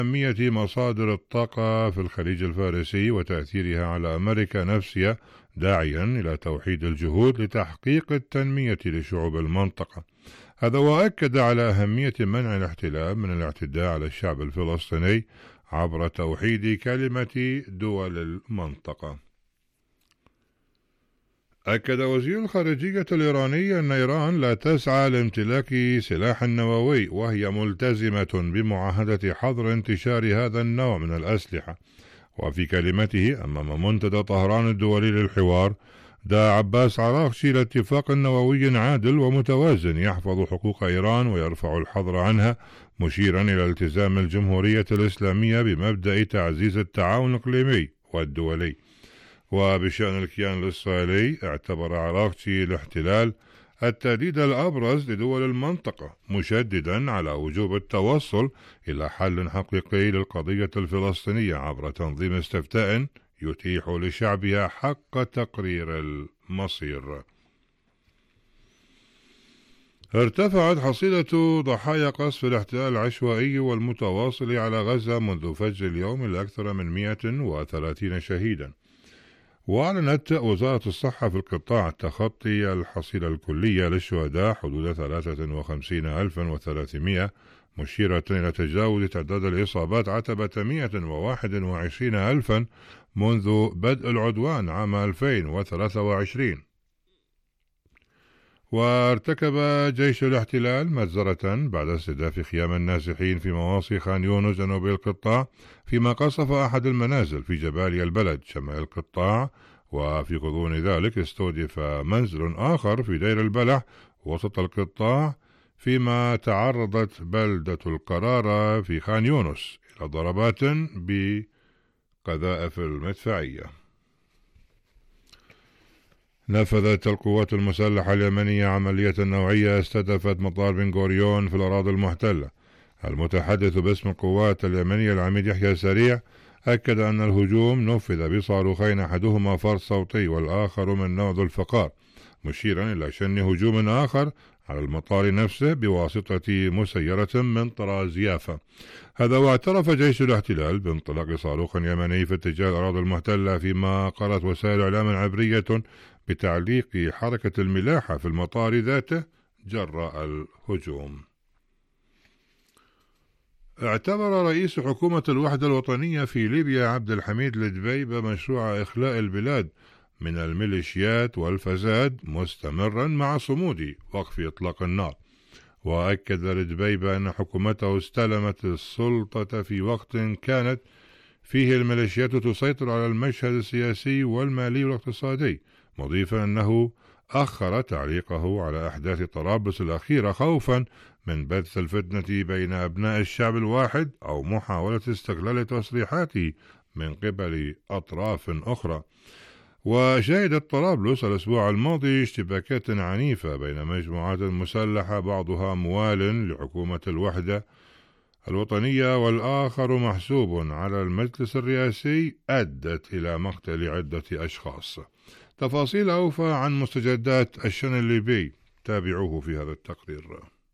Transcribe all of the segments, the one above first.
أهمية مصادر الطاقة في الخليج الفارسي وتأثيرها على أمريكا نفسها، داعيا إلى توحيد الجهود لتحقيق التنمية لشعوب المنطقة. هذا وأكد على أهمية منع الاحتلال من الاعتداء على الشعب الفلسطيني عبر توحيد كلمة دول المنطقة. أكد وزير الخارجية الإيراني أن إيران لا تسعى لامتلاك سلاح نووي، وهي ملتزمة بمعاهدة حظر انتشار هذا النوع من الأسلحة. وفي كلمته أمام منتدى طهران الدولي للحوار، دعا عباس عراقشي لاتفاق نووي عادل ومتوازن يحفظ حقوق إيران ويرفع الحظر عنها، مشيرا إلى التزام الجمهورية الإسلامية بمبدأ تعزيز التعاون الإقليمي والدولي. وبشأن الكيان الإسرائيلي، اعتبر عراقشي الاحتلال التهديد الأبرز لدول المنطقة، مشددا على وجوب التوصل إلى حل حقيقي للقضية الفلسطينية عبر تنظيم استفتاء يتيح لشعبها حق تقرير المصير. ارتفعت حصيلة ضحايا قصف الاحتلال العشوائي والمتواصل على غزة منذ فجر اليوم لأكثر من 130 شهيدا. وأعلنت وزارة الصحة في القطاع تخطي الحصيلة الكلية للشهداء حدود 53,300، مشيرة إلى تجاوز تعداد الإصابات عتبة 121,000 منذ بدء العدوان عام 2023. وارتكب جيش الاحتلال مجزرة بعد استهداف خيام النازحين في مواصي خان يونس جنوب القطاع، فيما قصف أحد المنازل في جباليا البلد شمال القطاع. وفي غضون ذلك استهدف منزل آخر في دير البلح وسط القطاع، فيما تعرضت بلدة القرارة في خان يونس إلى ضربات بقذائف المدفعية. نفذت القوات المسلحة اليمنية عملية نوعية استهدفت مطار بن غوريون في الأراضي المحتلة. المتحدث باسم القوات اليمنية العميد يحيى سريع أكد أن الهجوم نفذ بصاروخين، أحدهما فرد صوتي والآخر من نوع ذو الفقار، مشيرا إلى شن هجوم آخر على المطار نفسه بواسطة مسيرة من طراز يافا. هذا واعترف جيش الاحتلال بانطلاق صاروخ يمني في اتجاه الأراضي المحتلة، فيما قالت وسائل إعلام عبرية بتعليق حركة الملاحة في المطار ذاته جراء الهجوم. اعتبر رئيس حكومة الوحدة الوطنية في ليبيا عبد الحميد الدبيبة مشروع إخلاء البلاد من الميليشيات والفساد مستمرا مع صمود وقف إطلاق النار. وأكد الدبيبة أن حكومته استلمت السلطة في وقت كانت فيه الميليشيات تسيطر على المشهد السياسي والمالي والاقتصادي، مضيفا أنه أخر تعليقه على أحداث طرابلس الأخيرة خوفا من بث الفتنة بين أبناء الشعب الواحد أو محاولة استغلال تصريحاته من قبل أطراف أخرى. وشهدت طرابلس الأسبوع الماضي اشتباكات عنيفة بين مجموعات مسلحة، بعضها موال لحكومة الوحدة الوطنية والآخر محسوب على المجلس الرئاسي، أدت إلى مقتل عدة أشخاص. تفاصيل أوفى عن مستجدات الشأن الليبي تابعوه في هذا التقرير.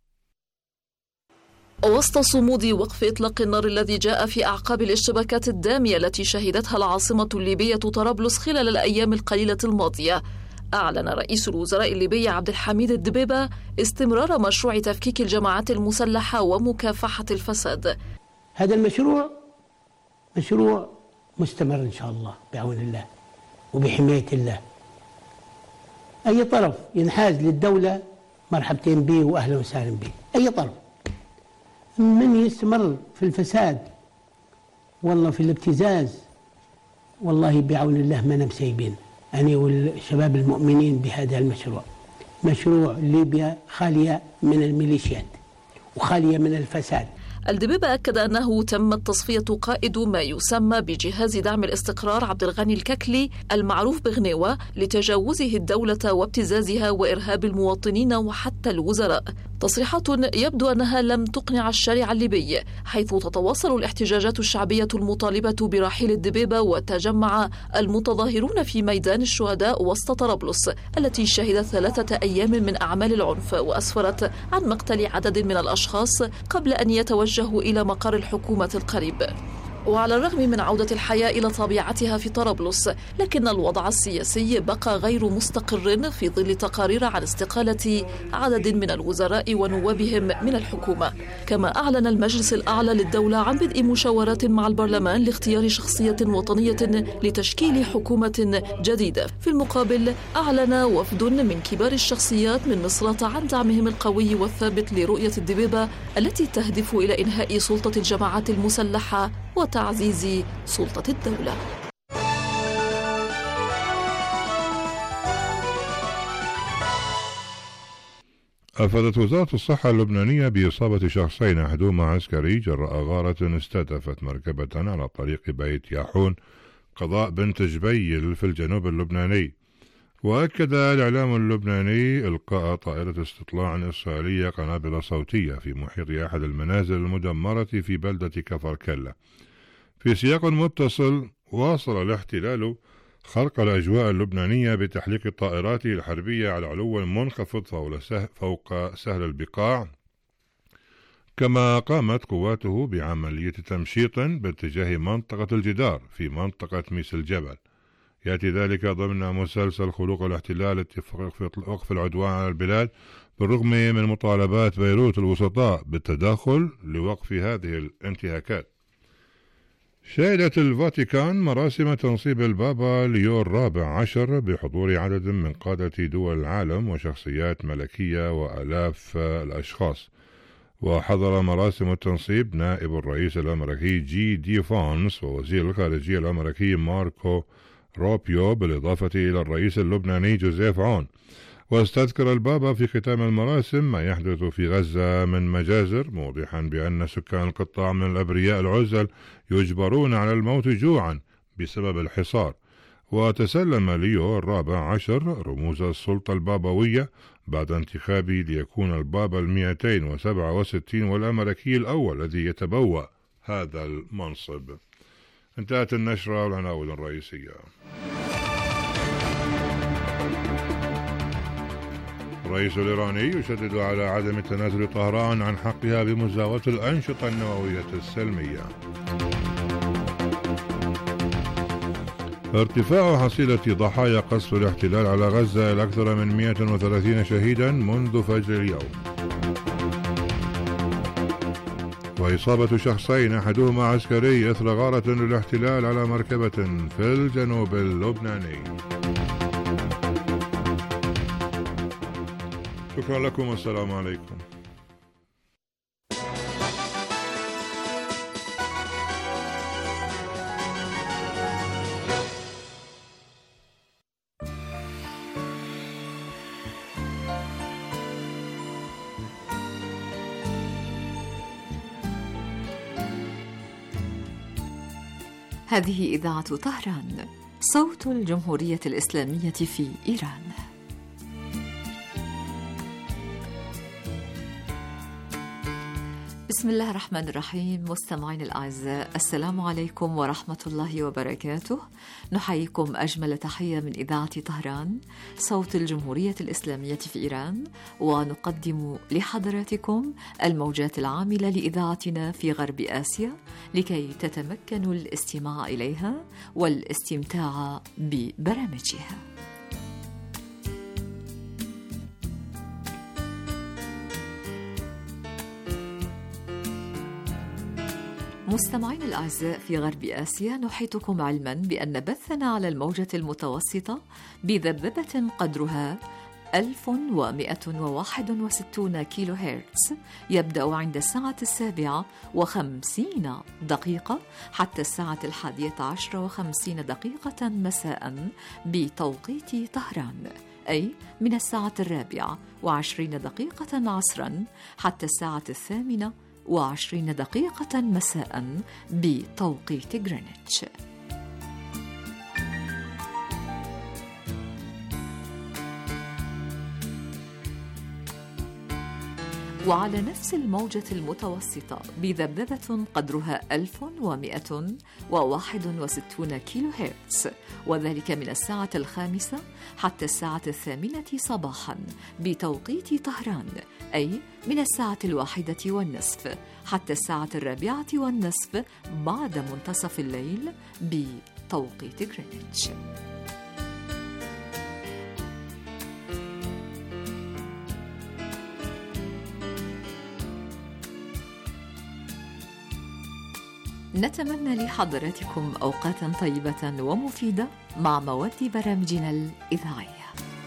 وسط صمود وقف إطلاق النار الذي جاء في أعقاب الاشتباكات الدامية التي شهدتها العاصمة الليبية طرابلس خلال الأيام القليلة الماضية، أعلن رئيس الوزراء الليبي عبد الحميد الدبيبة استمرار مشروع تفكيك الجماعات المسلحة ومكافحة الفساد. هذا المشروع مشروع مستمر إن شاء الله بعون الله وبحماية الله. أي طرف ينحاز للدولة مرحبتين به وأهلا وسهلا به، أي طرف. من يستمر في الفساد والله في الابتزاز، والله بعون الله ما نمسيبين أنا والشباب المؤمنين بهذا المشروع. مشروع ليبيا خالية من الميليشيات وخالية من الفساد. الدبيبة أكد أنه تمت تصفية قائد ما يسمى بجهاز دعم الاستقرار عبد الغني الككلي المعروف بغنيوة لتجاوزه الدولة وابتزازها وإرهاب المواطنين وحتى الوزراء. تصريحات يبدو أنها لم تقنع الشارع الليبي، حيث تتواصل الاحتجاجات الشعبية المطالبة برحيل الدبيبة، وتجمع المتظاهرون في ميدان الشهداء وسط طرابلس التي شهدت 3 أيام من أعمال العنف وأسفرت عن مقتل عدد من الأشخاص قبل أن يتوجه يتوجه إلى مقر الحكومة القريب. وعلى الرغم من عودة الحياة إلى طبيعتها في طرابلس، لكن الوضع السياسي بقى غير مستقر في ظل تقارير عن استقالة عدد من الوزراء ونوابهم من الحكومة. كما أعلن المجلس الأعلى للدولة عن بدء مشاورات مع البرلمان لاختيار شخصية وطنية لتشكيل حكومة جديدة. في المقابل، أعلن وفد من كبار الشخصيات من مصر عن دعمهم القوي والثابت لرؤية الدبيبة التي تهدف إلى إنهاء سلطة الجماعات المسلحة وتعزيز سلطة الدولة. أفادت وزارة الصحة اللبنانية بإصابة شخصين أحدهما عسكري جراء غارة استهدفت مركبة على طريق بيت ياحون قضاء بنت جبيل في الجنوب اللبناني. وأكد الإعلام اللبناني إلقاء طائرة استطلاع إسرائيلية قنابل صوتية في محيط أحد المنازل المدمرة في بلدة كفر كلة. في سياق متصل، واصل الاحتلال خرق الأجواء اللبنانية بتحليق الطائرات الحربية على علو منخفض فوق سهل البقاع، كما قامت قواته بعملية تمشيط باتجاه منطقة الجدار في منطقة ميس الجبل. يأتي ذلك ضمن مسلسل خروق الاحتلال اتفاق وقف العدوان على البلاد، بالرغم من مطالبات بيروت الوسطاء بالتدخل لوقف هذه الانتهاكات. شهدت الفاتيكان مراسم تنصيب البابا ليو الرابع عشر بحضور عدد من قادة دول العالم وشخصيات ملكية وآلاف الأشخاص. وحضر مراسم التنصيب نائب الرئيس الأمريكي جي دي فانس ووزير الخارجية الأمريكي ماركو روبيو، بالإضافة إلى الرئيس اللبناني جوزيف عون. واستذكر البابا في ختام المراسم ما يحدث في غزة من مجازر، موضحا بأن سكان القطاع من الأبرياء العزل يجبرون على الموت جوعا بسبب الحصار. وتسلم ليو الرابع عشر رموز السلطة البابوية بعد انتخابه ليكون البابا 267 والأمريكي الأول الذي يتبوأ هذا المنصب. انتهت النشرة والعناوين الرئيسية. الرئيس الإيراني يشدد على عدم تنازل طهران عن حقها بمزاولة الأنشطة النووية السلمية. ارتفاع حصيلة ضحايا قصف الاحتلال على غزة إلى أكثر من 130 شهيدا منذ فجر اليوم. وإصابة شخصين أحدهما عسكري إثر غارة للاحتلال على مركبة في الجنوب اللبناني. شكرا لكم والسلام عليكم. هذه إذاعة طهران، صوت الجمهورية الإسلامية في إيران. بسم الله الرحمن الرحيم. مستمعين الأعزاء، السلام عليكم ورحمة الله وبركاته. نحييكم أجمل تحية من إذاعة طهران، صوت الجمهورية الإسلامية في إيران، ونقدم لحضراتكم الموجات العاملة لإذاعتنا في غرب آسيا لكي تتمكنوا الاستماع إليها والاستمتاع ببرامجها. مستمعين الأعزاء، في غرب آسيا نحيطكم علما بأن بثنا على الموجة المتوسطة بذبذبة قدرها 1161 كيلو هرتز يبدأ عند الساعة 7:50 حتى الساعة 11:50 مساء بتوقيت طهران، أي من الساعة 4:20 عصرا حتى الساعة 8:20 مساء بتوقيت غرينتش. وعلى نفس الموجة المتوسطة بذبذبة قدرها 1161 كيلو هرتز، وذلك من الساعة 5 حتى الساعة 8 صباحا بتوقيت طهران، أي من الساعة 1:30 حتى الساعة 4:30 بعد منتصف الليل بتوقيت غرينتش. نتمنى لحضراتكم أوقاتا طيبة ومفيدة مع مواد برامجنا الإذاعية.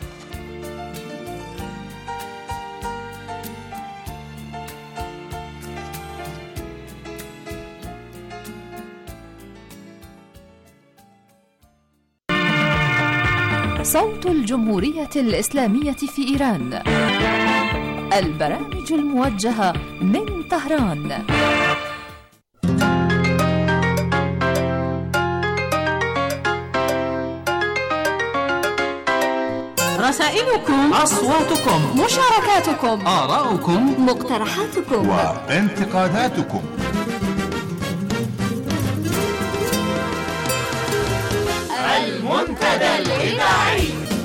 صوت الجمهورية الإسلامية في إيران، البرامج الموجهة من طهران. رسائلكم، أصواتكم، مشاركاتكم، آراؤكم، مقترحاتكم وانتقاداتكم. المنتدى الإذاعي.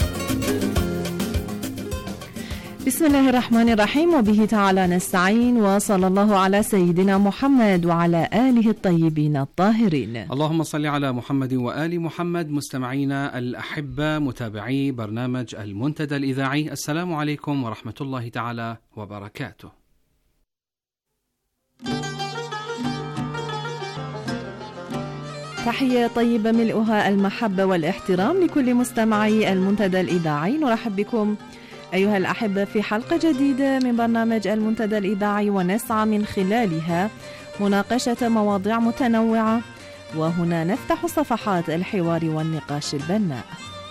بسم الله الرحمن الرحيم، وبه تعالى نستعين، وصلى الله على سيدنا محمد وعلى آله الطيبين الطاهرين. اللهم صل على محمد وآل محمد. مستمعينا الأحبة، متابعي برنامج المنتدى الإذاعي، السلام عليكم ورحمة الله تعالى وبركاته. تحية طيبة ملؤها المحبة والاحترام لكل مستمعي المنتدى الإذاعي. نرحب بكم أيها الأحبة في حلقة جديدة من برنامج المنتدى الإذاعي، ونسعى من خلالها مناقشة مواضيع متنوعة، وهنا نفتح صفحات الحوار والنقاش البناء.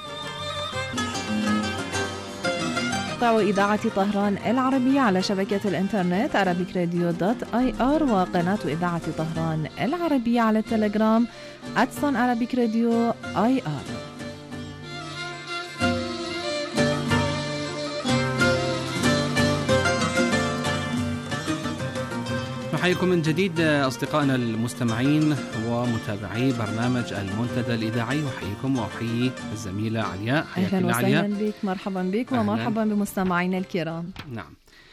مقطع إذاعة طهران العربية على شبكة الإنترنت arabicradio.ir، وقناة إذاعة طهران العربية على التليجرام @arabicradio.ir. نحييكم من جديد أصدقائنا المستمعين ومتابعي برنامج المنتدى الإذاعي، وحييكم وأحيي الزميلة علياء. أهلا وسهلا بك، مرحبا بك ومرحبا بمستمعينا الكرام. نعم.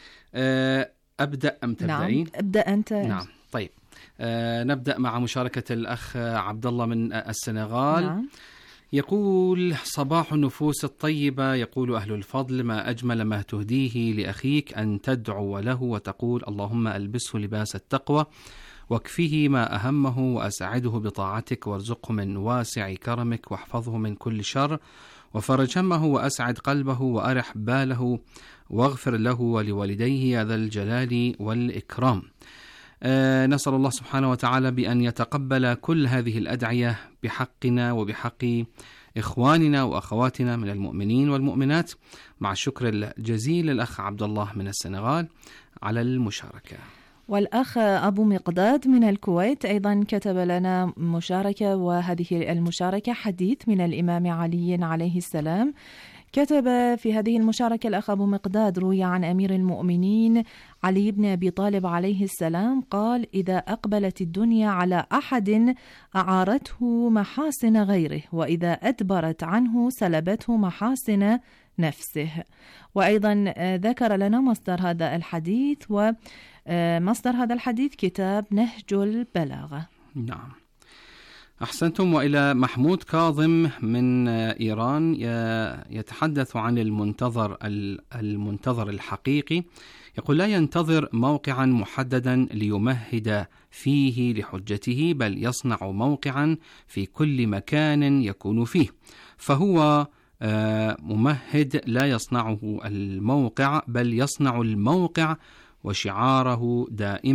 أبدأ أم تبدأين؟ نعم، أبدأ أنت. نعم، طيب. نبدأ مع مشاركة الأخ عبد الله من السنغال. نعم. يقول: صباح النفوس الطيبة. يقول: أهل الفضل، ما أجمل ما تهديه لأخيك أن تدعو له وتقول: اللهم ألبسه لباس التقوى واكفيه ما أهمه وأسعده بطاعتك، وارزقه من واسع كرمك، واحفظه من كل شر، وفرج همه وأسعد قلبه وأرح باله، واغفر له ولوالديه يا ذا الجلال والإكرام. نسأل الله سبحانه وتعالى بأن يتقبل كل هذه الأدعية بحقنا وبحق إخواننا وأخواتنا من المؤمنين والمؤمنات، مع الشكر الجزيل للأخ عبد الله من السنغال على المشاركة. والأخ أبو مقداد من الكويت أيضا كتب لنا مشاركة، وهذه المشاركة حديث من الإمام علي عليه السلام. كتب في هذه المشاركة الأخ أبو مقداد: روي عن أمير المؤمنين علي بن أبي طالب عليه السلام قال: إذا أقبلت الدنيا على أحد أعارته محاسن غيره، وإذا أدبرت عنه سلبته محاسن نفسه. وأيضا ذكر لنا مصدر هذا الحديث، ومصدر هذا الحديث كتاب نهج البلاغة. نعم، أحسنتم. وإلى محمود كاظم من إيران، يتحدث عن المنتظر الحقيقي. يقول: لا ينتظر موقعا محددا ليمهد فيه لحجته، بل يصنع موقعا في كل مكان يكون فيه، فهو ممهد لا يصنعه الموقع، بل يصنع الموقع، وشعاره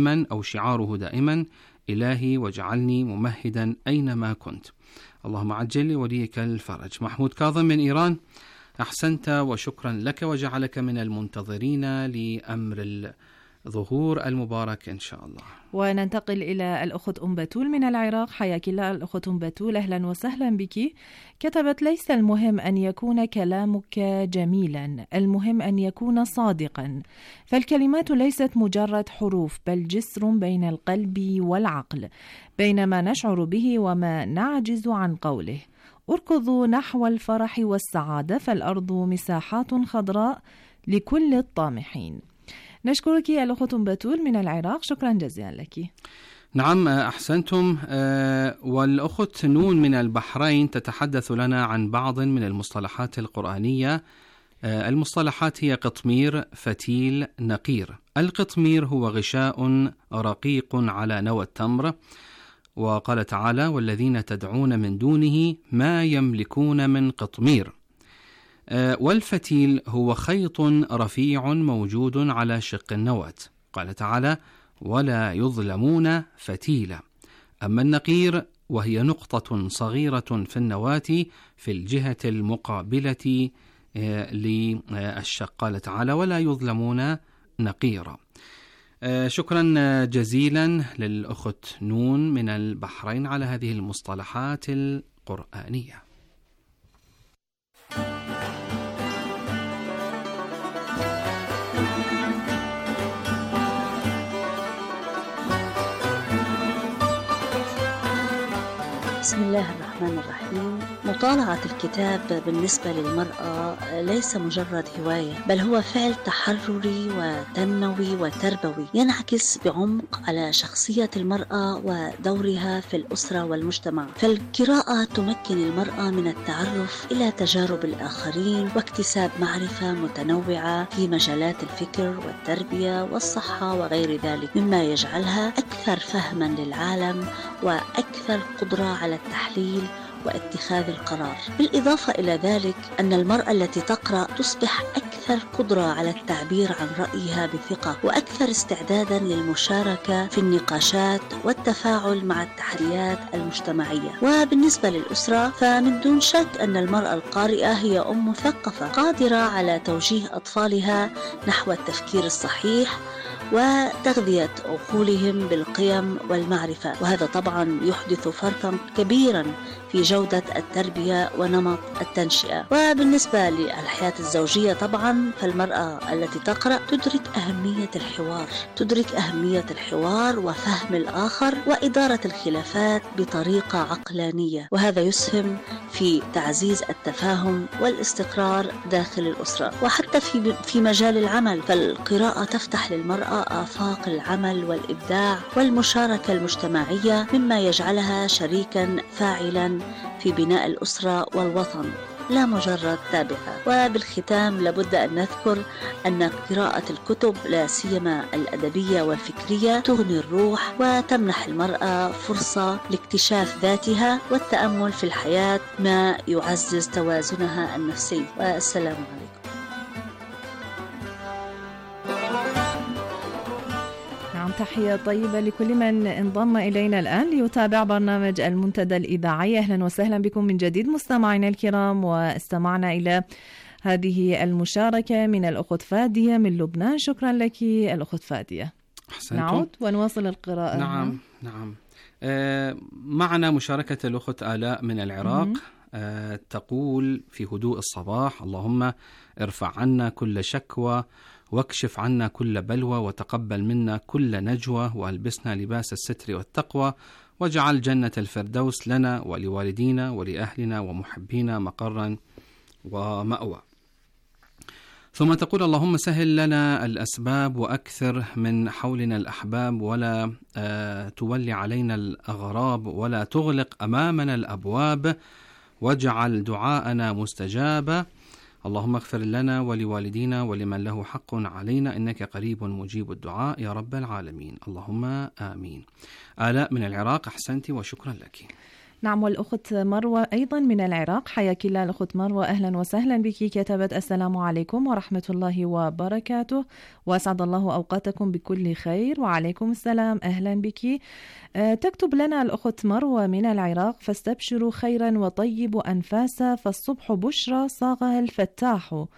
دائما إلهي واجعلني ممهدا أينما كنت. اللهم عجل وليك الفرج. محمود كاظم من إيران، أحسنت وشكرا لك، وجعلك من المنتظرين لأمر ظهور المبارك إن شاء الله. وننتقل إلى الأخت أم بتول من العراق. حياك الله الأخت أم بتول، أهلا وسهلا بك. كتبت: ليس المهم أن يكون كلامك جميلا، المهم أن يكون صادقا، فالكلمات ليست مجرد حروف بل جسر بين القلب والعقل، بين ما نشعر به وما نعجز عن قوله. اركضوا نحو الفرح والسعادة، فالأرض مساحات خضراء لكل الطامحين. نشكرك الأخت بتول من العراق، شكرا جزيلا لك. نعم أحسنتم. والأخت نون من البحرين تتحدث لنا عن بعض من المصطلحات القرآنية. المصطلحات هي قطمير، فتيل، نقير. القطمير هو غشاء رقيق على نوى التمر، وقال تعالى: والذين تدعون من دونه ما يملكون من قطمير. والفتيل هو خيط رفيع موجود على شق النواة، قال تعالى: ولا يظلمون فتيلا. أما النقير وهي نقطة صغيرة في النواة في الجهة المقابلة للشق، قال تعالى: ولا يظلمون نقيرا. شكرا جزيلا للأخت نون من البحرين على هذه المصطلحات القرآنية. بسم الله الرحمن الرحيم. مطالعة الكتاب بالنسبة للمرأة ليس مجرد هواية، بل هو فعل تحرري وتنموي وتربوي ينعكس بعمق على شخصية المرأة ودورها في الأسرة والمجتمع. فالقراءة تمكن المرأة من التعرف إلى تجارب الآخرين واكتساب معرفة متنوعة في مجالات الفكر والتربية والصحة وغير ذلك، مما يجعلها أكثر فهما للعالم وأكثر قدرة على التحليل واتخاذ القرار. بالإضافة إلى ذلك أن المرأة التي تقرأ تصبح أكثر قدرة على التعبير عن رأيها بثقة، وأكثر استعدادا للمشاركة في النقاشات والتفاعل مع التحديات المجتمعية. وبالنسبة للأسرة فمن دون شك أن المرأة القارئة هي أم مثقفة قادرة على توجيه أطفالها نحو التفكير الصحيح وتغذية عقولهم بالقيم والمعرفة، وهذا طبعا يحدث فرقا كبيرا في جودة التربية ونمط التنشئة. وبالنسبة للحياة الزوجية طبعا فالمرأة التي تقرأ تدرك أهمية الحوار وفهم الآخر وإدارة الخلافات بطريقة عقلانية، وهذا يسهم في تعزيز التفاهم والاستقرار داخل الأسرة. وحتى في مجال العمل فالقراءة تفتح للمرأة آفاق العمل والإبداع والمشاركة المجتمعية، مما يجعلها شريكا فاعلا في بناء الأسرة والوطن لا مجرد تابعة. وبالختام لابد أن نذكر أن قراءة الكتب لا سيما الأدبية والفكرية تغني الروح وتمنح المرأة فرصة لاكتشاف ذاتها والتأمل في الحياة، ما يعزز توازنها النفسي. والسلام عليكم. تحية طيبة لكل من انضم إلينا الآن ليتابع برنامج المنتدى الإذاعي. أهلا وسهلا بكم من جديد مستمعينا الكرام، واستمعنا إلى هذه المشاركة من الأخت فادية من لبنان. شكرا لك الأخت فادية. نعود ونواصل القراءة. نعم. معنا مشاركة الأخت آلاء من العراق. تقول في هدوء الصباح: اللهم ارفع عنا كل شكوى واكشف عنا كل بلوى وتقبل منا كل نجوى وألبسنا لباس الستر والتقوى واجعل جنة الفردوس لنا ولوالدينا ولأهلنا ومحبينا مقرا ومأوى. ثم تقول: اللهم سهل لنا الأسباب وأكثر من حولنا الأحباب ولا تولي علينا الأغراب ولا تغلق أمامنا الأبواب واجعل دعاءنا مستجابا. اللهم اغفر لنا ولوالدينا ولمن له حق علينا إنك قريب مجيب الدعاء يا رب العالمين، اللهم آمين. آلاء من العراق، أحسنتي وشكرا لك. نعم، والأخت مروة أيضا من العراق. حياك الله الأخت مروة، أهلا وسهلا بك. كتبت: السلام عليكم ورحمة الله وبركاته، وأسعد الله أوقاتكم بكل خير. وعليكم السلام، أهلا بك. تكتب لنا الأخت مروة من العراق: فاستبشروا خيرا وطيبوا أنفاسا، فالصبح بشرى صاغها الفتاح.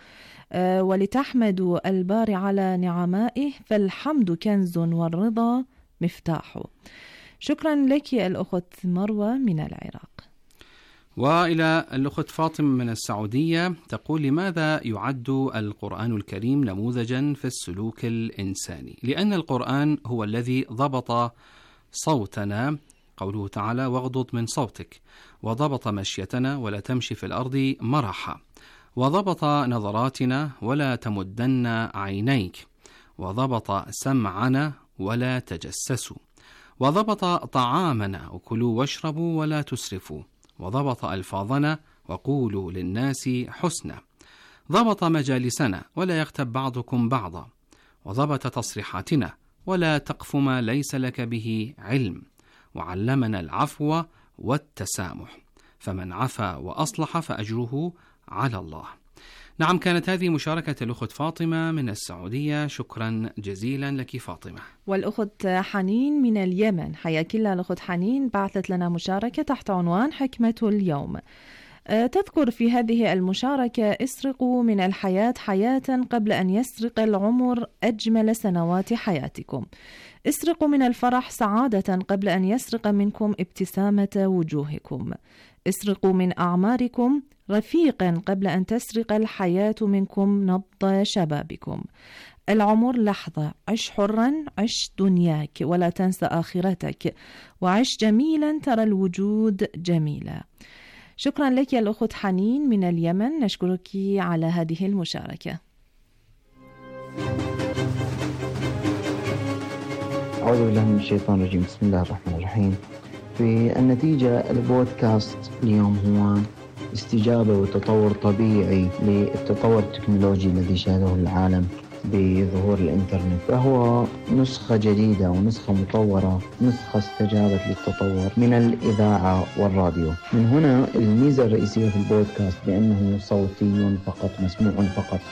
ولتحمدوا الباري على نعمائه فالحمد كنز والرضا مفتاحه. شكرا لك الأخت مروة من العراق. وإلى الأخت فاطمة من السعودية تقول: لماذا يعد القرآن الكريم نموذجا في السلوك الإنساني؟ لأن القرآن هو الذي ضبط صوتنا، قوله تعالى: واغضض من صوتك، وضبط مشيتنا ولا تمشي في الأرض مرحا، وضبط نظراتنا ولا تمدن عينيك، وضبط سمعنا ولا تجسسوا، وضبط طعامنا وكلوا واشربوا ولا تسرفوا، وضبط ألفاظنا وقولوا للناس حسنا، ضبط مجالسنا ولا يغتب بعضكم بعضا، وضبط تصريحاتنا ولا تقف ما ليس لك به علم، وعلمنا العفو والتسامح، فمن عفا وأصلح فأجره على الله. نعم، كانت هذه مشاركة الأخت فاطمة من السعودية. شكرا جزيلا لك فاطمة. والأخت حنين من اليمن، حياك الله الأخت حنين، بعثت لنا مشاركة تحت عنوان حكمة اليوم. تذكر في هذه المشاركة: اسرقوا من الحياة حياة قبل أن يسرق العمر أجمل سنوات حياتكم. اسرقوا من الفرح سعادة قبل أن يسرق منكم ابتسامة وجوهكم. اسرقوا من أعماركم رفيقا قبل أن تسرق الحياة منكم نبض شبابكم. العمر لحظة، عش حرا، عش دنياك ولا تنسى آخرتك، وعش جميلا ترى الوجود جميلا. شكرا لك يا الأخت حنين من اليمن، نشكرك على هذه المشاركة. أعوذ بالله من الشيطان الرجيم، بسم الله الرحمن الرحيم. في النتيجة البودكاست اليوم هو استجابة وتطور طبيعي للتطور التكنولوجي الذي شهده العالم بظهور الإنترنت، فهو نسخة جديدة ونسخة مطورة، نسخة استجابت للتطور من الإذاعة والراديو. من هنا الميزة الرئيسية في البودكاست بأنه صوتي فقط، مسموع فقط،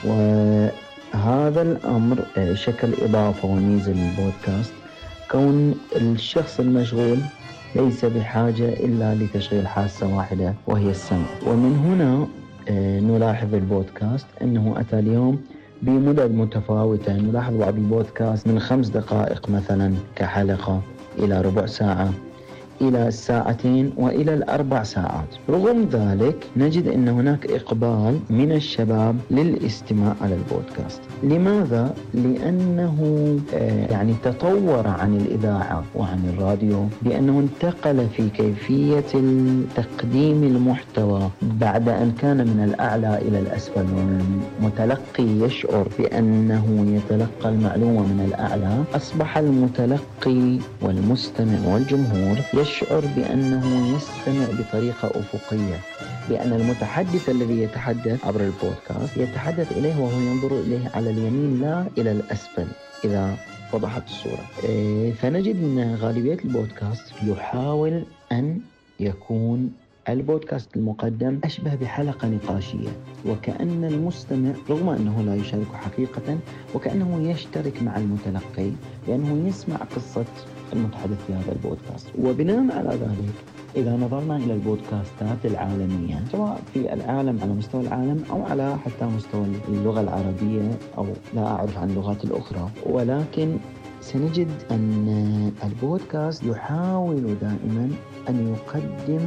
وهذا الأمر شكل إضافة وميزة للبودكاست، كون الشخص المشغول ليس بحاجة إلا لتشغيل حاسة واحدة وهي السمع. ومن هنا نلاحظ البودكاست أنه أتى اليوم بمدد متفاوتة. نلاحظ بعض البودكاست من 5 دقائق مثلا كحلقة إلى ربع ساعة إلى 2 وإلى 4 ساعات. رغم ذلك نجد أن هناك إقبال من الشباب للاستماع على البودكاست. لماذا؟ لأنه يعني تطور عن الإذاعة وعن الراديو، بأنه انتقل في كيفية تقديم المحتوى بعد أن كان من الأعلى إلى الأسفل، والمتلقي يشعر بأنه يتلقى المعلومة من الأعلى. أصبح المتلقي والمستمع والجمهور يشعر بأنه يستمع بطريقة أفقية، بأن المتحدث الذي يتحدث عبر البودكاست يتحدث إليه وهو ينظر إليه على اليمين لا إلى الأسفل إذا وضحت الصورة. فنجد أن غالبية البودكاست يحاول أن يكون البودكاست المقدم أشبه بحلقة نقاشية، وكأن المستمع رغم أنه لا يشارك حقيقة وكأنه يشترك مع المتلقي، لأنه يسمع قصة المتحدث في هذا البودكاست. وبناء على ذلك إذا نظرنا إلى البودكاستات العالمية سواء في العالم على مستوى العالم أو على حتى مستوى اللغة العربية، أو لا أعرف عن اللغات الأخرى، ولكن سنجد أن البودكاست يحاول دائما أن يقدم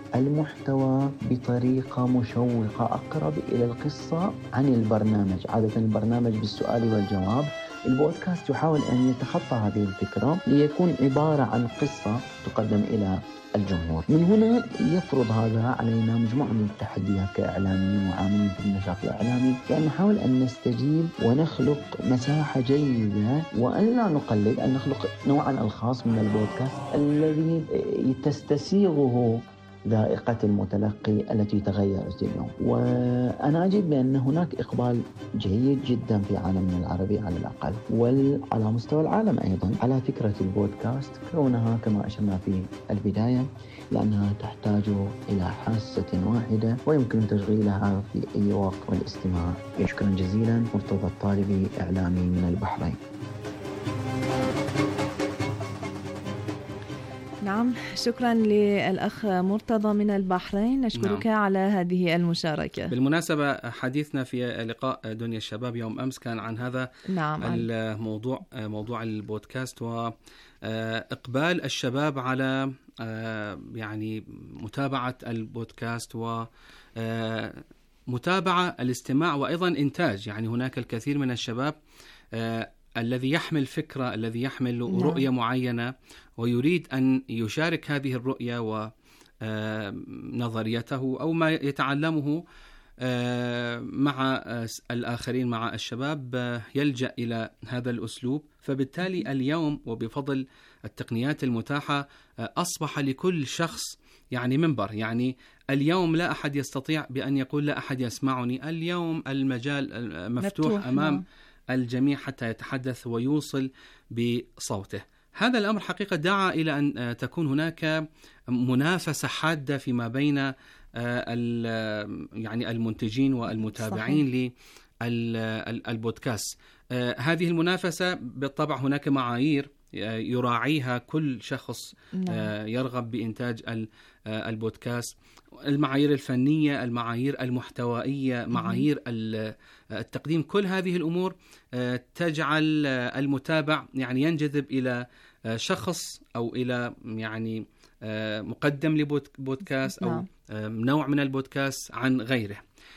المحتوى بطريقة مشوقة أقرب إلى القصة عن البرنامج. عادة البرنامج بالسؤال والجواب، البودكاست يحاول أن يتخطى هذه الفكرة ليكون عبارة عن قصة تقدم إلى الجمهور. من هنا يفرض هذا علينا مجموعة من التحديات كإعلاميين وعاملين في النشاط الإعلامي، لأن نحاول أن نستجيب ونخلق مساحة جيدة، وأن لا نقلد، أن نخلق نوعا الخاص من البودكاست الذي تستسيغه ذائقة المتلقي التي تغيرت اليوم. وأنا أجد بأن هناك إقبال جيد جدا في عالمنا العربي على الأقل، وعلى مستوى العالم أيضا، على فكرة البودكاست، كونها كما أشرنا في البداية لأنها تحتاج إلى حاسة واحدة ويمكن تشغيلها في أي وقت والاستماع. شكرا جزيلا، مرتضى الطالبي، إعلامي من البحرين. نعم، نعم، شكرا للأخ مرتضى من البحرين، نشكرك على هذه المشاركة. بالمناسبة حديثنا في لقاء دنيا الشباب يوم أمس كان عن هذا الموضوع، موضوع البودكاست وإقبال الشباب على يعني متابعة البودكاست ومتابعة الاستماع وأيضا إنتاج. يعني هناك الكثير من الشباب الذي يحمل فكرة، الذي يحمل رؤية معينة ويريد أن يشارك هذه الرؤية ونظريته أو ما يتعلمه مع الآخرين، مع الشباب، يلجأ إلى هذا الأسلوب. فبالتالي اليوم وبفضل التقنيات المتاحة أصبح لكل شخص يعني منبر. يعني اليوم لا أحد يستطيع بأن يقول لا أحد يسمعني. اليوم المجال مفتوح أمام الجميع حتى يتحدث ويوصل بصوته. هذا الأمر حقيقة دعا إلى أن تكون هناك منافسة حادة فيما بين يعني المنتجين والمتابعين للبودكاست. هذه المنافسة بالطبع هناك معايير يراعيها كل شخص يرغب بإنتاج البودكاست، المعايير الفنية، المعايير المحتوائية، معايير التقديم. كل هذه الأمور تجعل المتابع يعني ينجذب إلى شخص أو إلى يعني مقدم لبودكاست أو نوع من البودكاست عن غيره.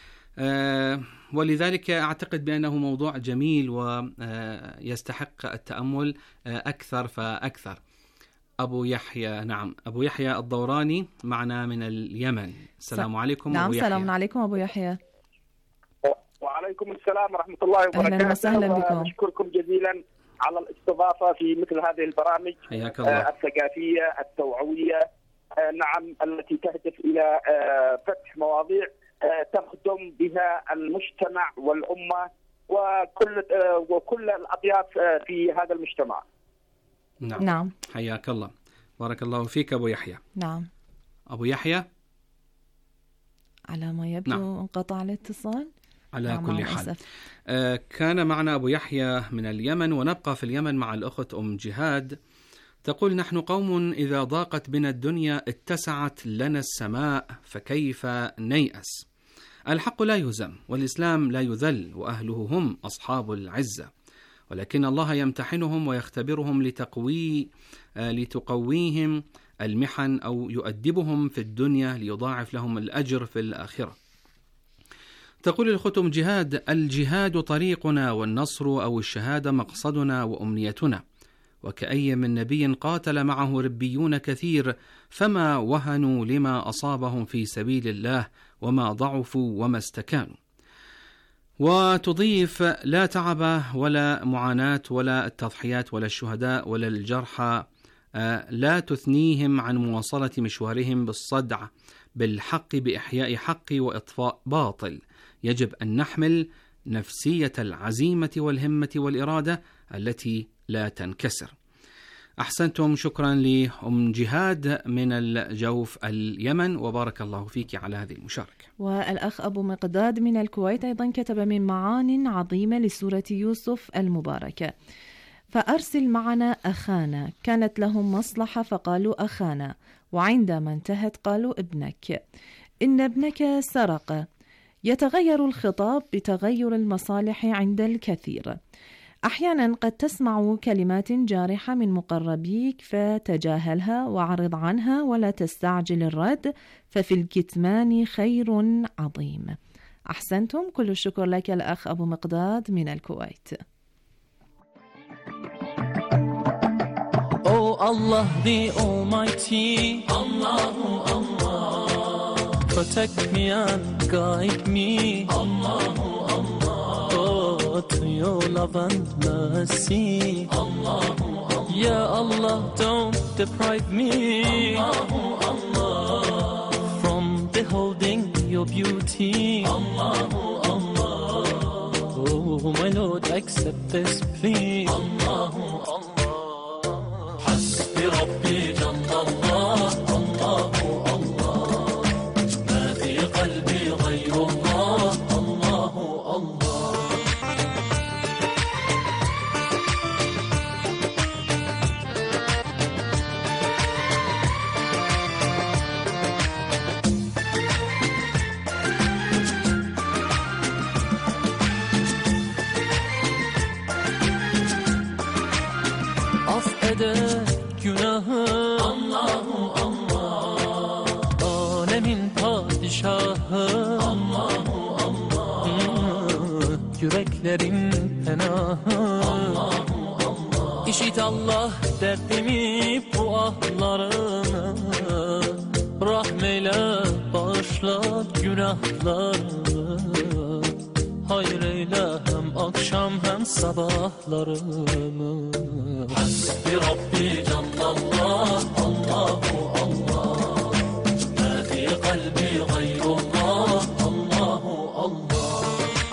ولذلك أعتقد بأنه موضوع جميل ويستحق التأمل أكثر فأكثر. أبو يحيى، نعم، أبو يحيى الضوراني معنا من اليمن. السلام عليكم. نعم، أبو يحيى. السلام عليكم أبو يحيى. وعليكم السلام ورحمة الله وبركاته. أهلا وسهلا بكم. أشكركم جزيلا على الاستضافة في مثل هذه البرامج الثقافية التوعوية، نعم، التي تهدف إلى فتح مواضيع تخدم بها المجتمع والأمة وكل الأطياف في هذا المجتمع. نعم. حياك الله، بارك الله فيك أبو يحيى. نعم. أبو يحيى، على ما يبدو انقطع الاتصال على كل حال. كان معنا أبو يحيى من اليمن. ونبقى في اليمن مع الأخت أم جهاد، تقول: نحن قوم إذا ضاقت بنا الدنيا اتسعت لنا السماء، فكيف نيأس؟ الحق لا يهزم والإسلام لا يذل، وأهله هم أصحاب العزة، ولكن الله يمتحنهم ويختبرهم لتقويهم المحن أو يؤدبهم في الدنيا ليضاعف لهم الأجر في الآخرة. تقول الأخت أم جهاد: الجهاد طريقنا، والنصر أو الشهادة مقصدنا وأمنيتنا، وكأي من نبي قاتل معه ربيون كثير، فما وهنوا لما أصابهم في سبيل الله، وما ضعفوا وما استكانوا. وتضيف: لا تعب ولا معاناة ولا التضحيات ولا الشهداء ولا الجرحى لا تثنيهم عن مواصلة مشوارهم بالصدع بالحق بإحياء حق وإطفاء باطل. يجب أن نحمل نفسية العزيمة والهمة والإرادة التي لا تنكسر. أحسنتم، شكرا لأم جهاد من الجوف اليمن، وبارك الله فيك على هذه المشاركة. والأخ أبو مقداد من الكويت أيضا كتب: من معان عظيمة لسورة يوسف المباركة، فأرسل معنا أخانا، كانت لهم مصلحة فقالوا أخانا، وعندما انتهت قالوا ابنك، إن ابنك سرق. يتغير الخطاب بتغير المصالح عند الكثير. أحيانا قد تسمع كلمات جارحة من مقربيك فتجاهلها وعرض عنها ولا تستعجل الرد، ففي الكتمان خير عظيم. أحسنتم، كل الشكر لك الأخ أبو مقداد من الكويت. Oh Allah the Almighty, Allahu Allah, protect me and guide me, Allahu Allah, oh to your love and mercy, Allahu Allah, Ya Allah don't deprive me, Allahu Allah, from beholding your beauty, Allahu Allah, oh my Lord accept this plea, Allahu Allah. ربي جل الله، الله الله، ما في قلبي غير الله، الله الله. şahı Allahu Allah yüreklerin penahı Allahu Allah İşit Allah derdimi bu ahlarını rahmeyle bağışla günahlarını hayır eyle hem akşam hem sabahlarımı Hasbi Rabbi Canlallah Allahu Allah Ma fi kalbi gayrullah Allahu Allah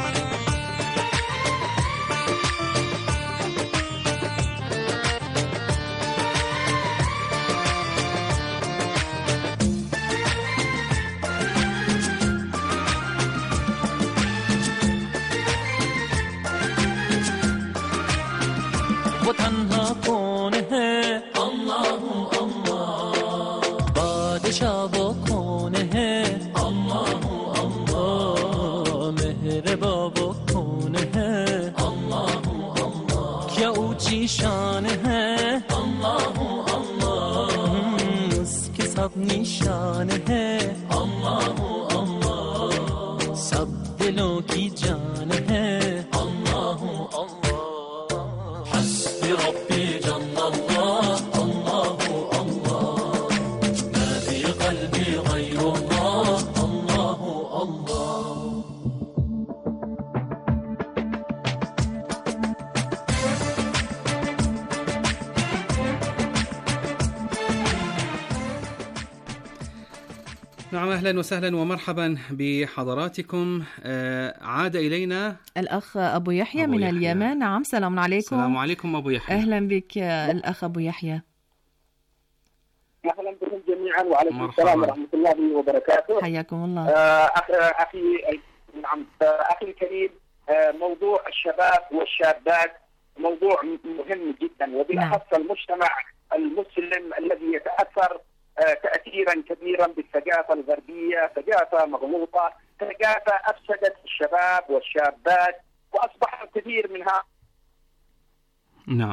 वो तन्हा कौन है अल्लाह अल्लाह बादशाह वो कौन है अल्लाह अल्लाह मेहरबा वो कौन है अल्लाह अल्लाह क्या ऊंची शान है अल्लाह अल्लाह उसकी सब निशान है अल्लाह अल्लाह सब दिलों की जान है अल्लाह अल्लाह ربي جل الله الله الله ما في قلبي غير الله الله الله نعم، أهلا وسهلا ومرحبا بحضراتكم. عاد إلينا الأخ أبو يحيى من اليمن. نعم، سلام عليكم. السلام عليكم أبو يحيى. أهلا بك الأخ أبو يحيى. أهلا بكم جميعا وعليكم السلام ورحمة الله وبركاته. حياكم الله. أخي الكريم، موضوع الشباب والشابات موضوع مهم جدا، وبالأخص المجتمع المسلم الذي يتأثر تأثيرا كبيرا بالثقافة الغربية، ثقافة مغلوطة، ثقافة أفسدت الشباب والشابات وأصبح كثير منها. نعم.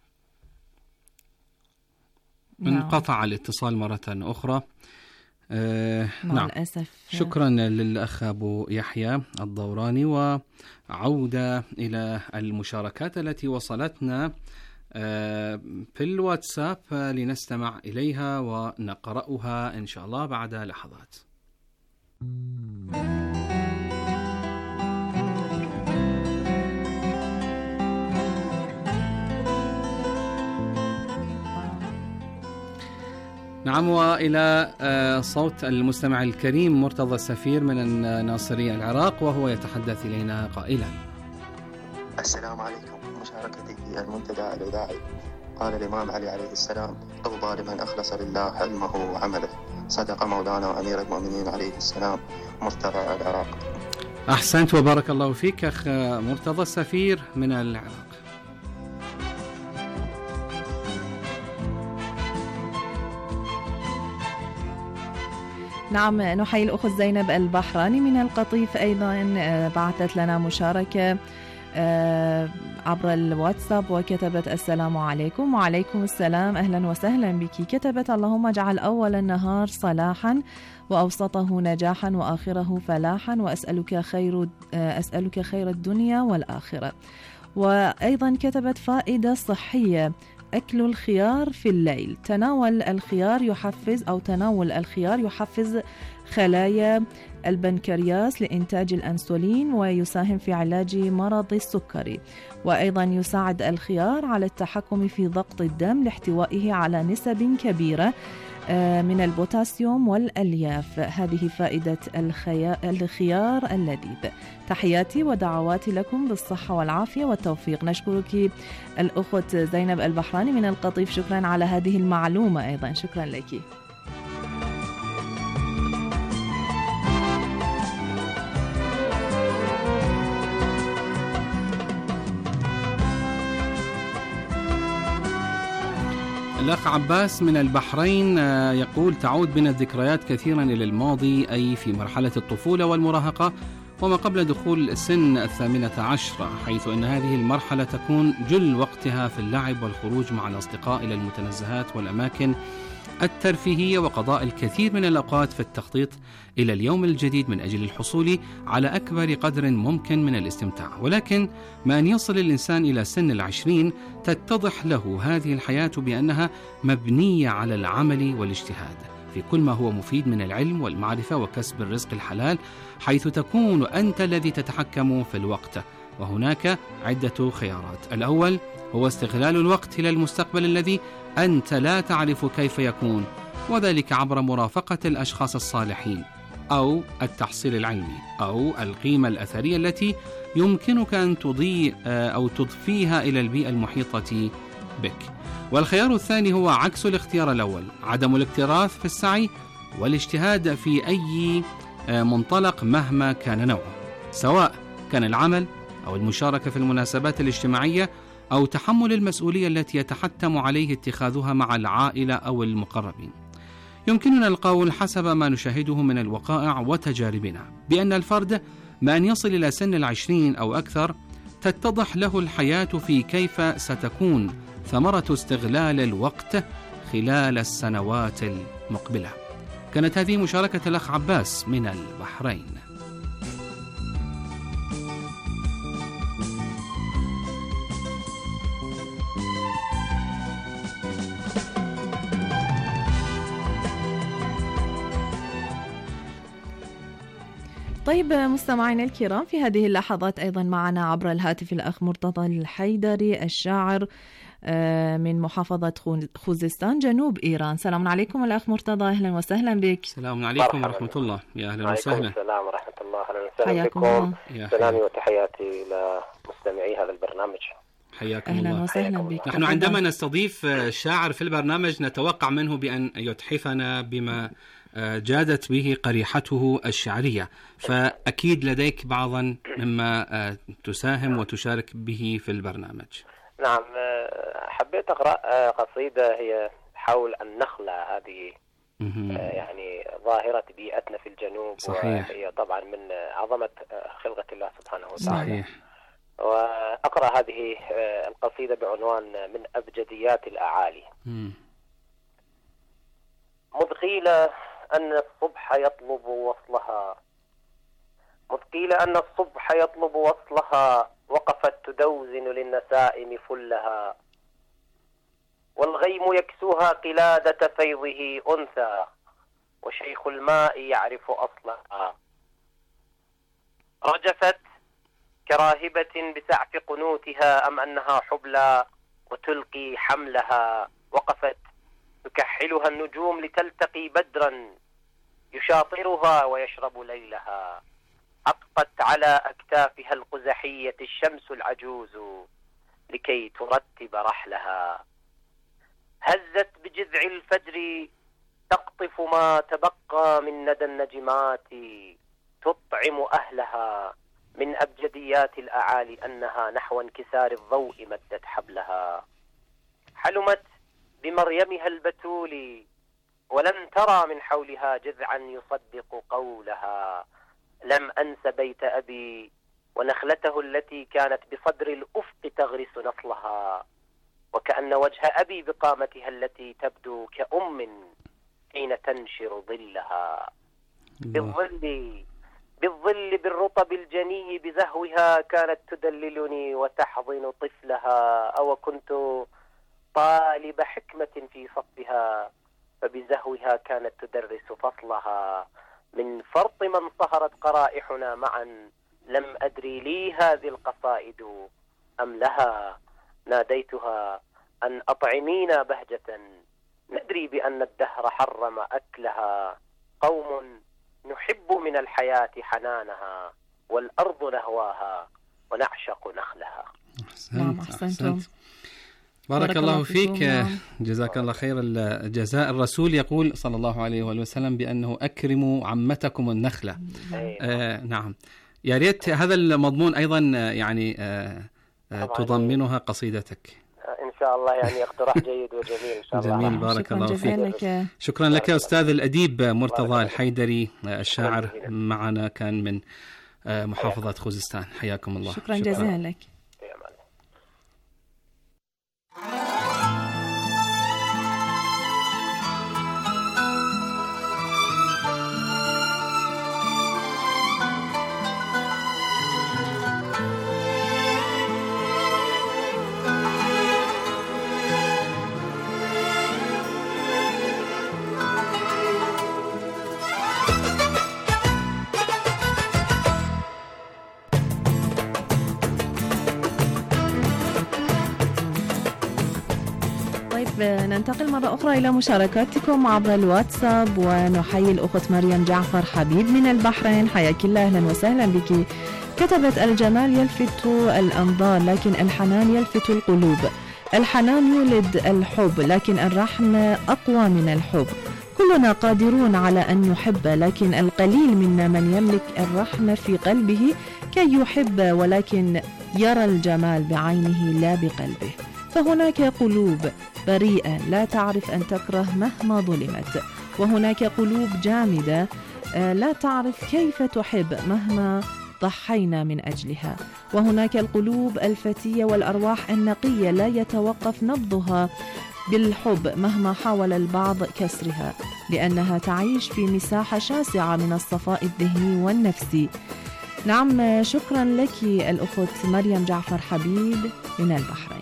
انقطع الاتصال مرة أخرى. مع الأسف. شكرا للأخ أبو يحيى الضوراني، وعودة إلى المشاركات التي وصلتنا في الواتساب لنستمع إليها ونقرأها إن شاء الله بعد لحظات. نعم، وإلى صوت المستمع الكريم مرتضى السفير من الناصرية العراق، وهو يتحدث إلينا قائلا: السلام عليكم. مشاركتي في المنتدى الإذاعي. قال الإمام علي عليه السلام: طوبى لمن أخلص لله علمه وعمله. صدق مولانا وأمير المؤمنين عليه السلام مرتضى العراق. أحسنت وبارك الله فيك أخ مرتضى السفير من العراق. نعم، نحيي الأخت زينب البحراني من القطيف، أيضا بعثت لنا مشاركة عبر الواتساب وكتبت: السلام عليكم. وعليكم السلام، أهلا وسهلا بك. كتبت: اللهم اجعل أول النهار صلاحا وأوسطه نجاحا وآخره فلاحا، وأسألك خير الدنيا والآخرة. وأيضا كتبت: فائدة صحية، أكل الخيار في الليل. تناول الخيار يحفز خلايا البنكرياس لإنتاج الأنسولين ويساهم في علاج مرض السكري. وأيضا يساعد الخيار على التحكم في ضغط الدم لاحتوائه على نسب كبيرة من البوتاسيوم والألياف. هذه فائدة الخيار اللذيذ. تحياتي ودعواتي لكم بالصحة والعافية والتوفيق. نشكرك الأخت زينب البحراني من القطيف، شكرا على هذه المعلومة. أيضا شكرا لك. الأخ عباس من البحرين يقول: تعود بنا الذكريات كثيرا إلى الماضي، أي في مرحلة الطفولة والمراهقة وما قبل دخول سن 18، حيث أن هذه المرحلة تكون جل وقتها في اللعب والخروج مع الأصدقاء إلى المتنزهات والأماكن الترفيهية وقضاء الكثير من الأوقات في التخطيط إلى اليوم الجديد من أجل الحصول على أكبر قدر ممكن من الاستمتاع. ولكن ما أن يصل الإنسان إلى سن 20 تتضح له هذه الحياة بأنها مبنية على العمل والاجتهاد في كل ما هو مفيد من العلم والمعرفة وكسب الرزق الحلال، حيث تكون أنت الذي تتحكم في الوقت. وهناك عدة خيارات. الأول هو استغلال الوقت إلى المستقبل الذي أنت لا تعرف كيف يكون، وذلك عبر مرافقة الأشخاص الصالحين أو التحصيل العلمي أو القيمة الأثرية التي يمكنك أن تضيء أو تضفيها إلى البيئة المحيطة بك. والخيار الثاني هو عكس الاختيار الأول، عدم الاكتراث في السعي والاجتهاد في أي منطلق مهما كان نوعه، سواء كان العمل أو المشاركة في المناسبات الاجتماعية أو تحمل المسؤولية التي يتحتم عليه اتخاذها مع العائلة أو المقربين. يمكننا القول حسب ما نشاهده من الوقائع وتجاربنا بأن الفرد ما أن يصل إلى سن 20 أو أكثر تتضح له الحياة في كيف ستكون ثمرة استغلال الوقت خلال السنوات المقبلة. كانت هذه مشاركة الأخ عباس من البحرين. طيب مستمعينا الكرام، في هذه اللحظات أيضا معنا عبر الهاتف الأخ مرتضى الحيدري الشاعر من محافظة خوزستان جنوب إيران. سلام عليكم الأخ مرتضى، أهلا وسهلا بك. السلام عليكم ورحمة الله. يا أهلا وسهلا. السلام ورحمة الله، أهلا وسهلا حياكم بكم. الله. سلامي وتحياتي لمستمعي هذا البرنامج. حياكم أهلا الله. وسهلا بك. نحن عندما نستضيف شاعر في البرنامج نتوقع منه بأن يتحفنا بما جادت به قريحته الشعرية، فأكيد لديك بعضا مما تساهم وتشارك به في البرنامج. نعم، حبيت أقرأ قصيدة هي حول النخلة. هذه يعني ظاهرة بيئتنا في الجنوب. صحيح. وهي طبعا من عظمة خلقة الله سبحانه وتعالى. صحيح. وأقرأ هذه القصيدة بعنوان من أبجديات الأعالي. مذ قيل أن الصبح يطلب وصلها، مذ قيل أن الصبح يطلب وصلها، وقفت تدوزن للنسائم فلها، والغيم يكسوها قلادة فيضه أنثى، وشيخ الماء يعرف أصلها. رجفت كراهبة بسعف قنوتها، أم أنها حبلى وتلقي حملها، وقفت تكحلها النجوم لتلتقي بدرا يشاطرها ويشرب ليلها. أبقت على أكتافها القزحية الشمس العجوز لكي ترتب رحلها. هزت بجذع الفجر تقطف ما تبقى من ندى النجمات، تطعم أهلها. من أبجديات الأعالي أنها نحو انكسار الضوء مدت حبلها. حلمت بمريمها البتول ولن ترى من حولها جذعا يصدق قولها. لم أنس بيت أبي ونخلته التي كانت بصدر الأفق تغرس نصلها، وكأن وجه أبي بقامتها التي تبدو كأم حين تنشر ظلها. بالظل بالرطب الجني بزهوها كانت تدللني وتحضن طفلها. أو كنت طالب حكمة في صفها، فبزهوها كانت تدرس فصلها. من فرط من صهرت قرائحنا معا، لم أدري لي هذه القصائد أم لها. ناديتها أن أطعمينا بهجة، ندري بأن الدهر حرم أكلها. قوم نحب من الحياة حنانها، والأرض نهواها ونعشق نخلها. أحسنت. بارك الله فيك، جزاك الله خير الجزاء. الرسول يقول صلى الله عليه وسلم بأنه أكرموا عمتكم النخلة. نعم، يا ريت هذا المضمون أيضا يعني تضمنها قصيدتك إن شاء الله. يعني اقتراح جيد وجميل إن شاء الله. جميل، بارك الله فيك. شكرا لك أستاذ الأديب مرتضى الحيدري الشاعر معنا، كان من محافظة خوزستان. حياكم الله. شكرا جزيلا لك. ننتقل مرة أخرى إلى مشاركاتكم عبر الواتساب، ونحيي الأخت مريم جعفر حبيب من البحرين. حياك الله، أهلا وسهلا بك. كتبت: الجمال يلفت الأنظار لكن الحنان يلفت القلوب. الحنان يولد الحب لكن الرحم أقوى من الحب. كلنا قادرون على أن نحب، لكن القليل منا من يملك الرحمة في قلبه كي يحب، ولكن يرى الجمال بعينه لا بقلبه. فهناك قلوب بريئة لا تعرف أن تكره مهما ظلمت، وهناك قلوب جامدة لا تعرف كيف تحب مهما ضحينا من أجلها، وهناك القلوب الفتية والأرواح النقية لا يتوقف نبضها بالحب مهما حاول البعض كسرها، لأنها تعيش في مساحة شاسعة من الصفاء الذهني والنفسي. نعم، شكرا لك الأخت مريم جعفر حبيب من البحرين.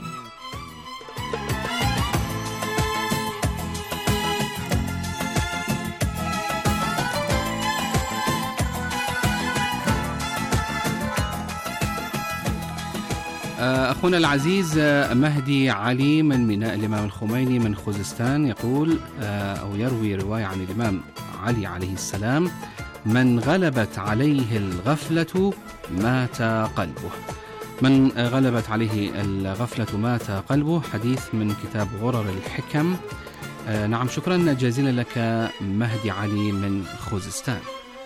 أخونا العزيز مهدي علي من ميناء الإمام الخميني من خوزستان يقول أو يروي رواية عن الإمام علي عليه السلام: من غلبت عليه الغفلة مات قلبه. من غلبت عليه الغفلة مات قلبه، حديث من كتاب غرر الحكم. نعم، شكرا جزيلا لك مهدي علي من خوزستان.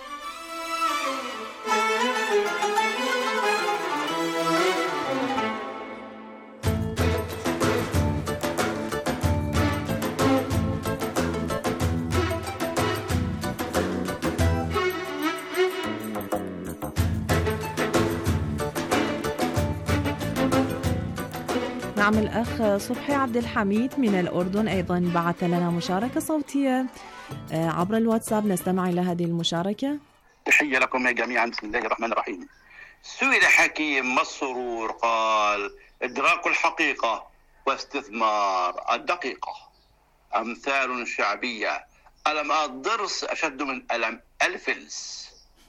نعم، الأخ صبحي عبد الحميد من الأردن أيضا بعث لنا مشاركة صوتية عبر الواتساب. نستمع إلى هذه المشاركة. تحية لكم جميعا. بسم الله الرحمن الرحيم. سئل حكيم مسرور قال: إدراك الحقيقة واستثمار الدقيقة. أمثال شعبية: ألم الضرس أشد من ألم الفلس.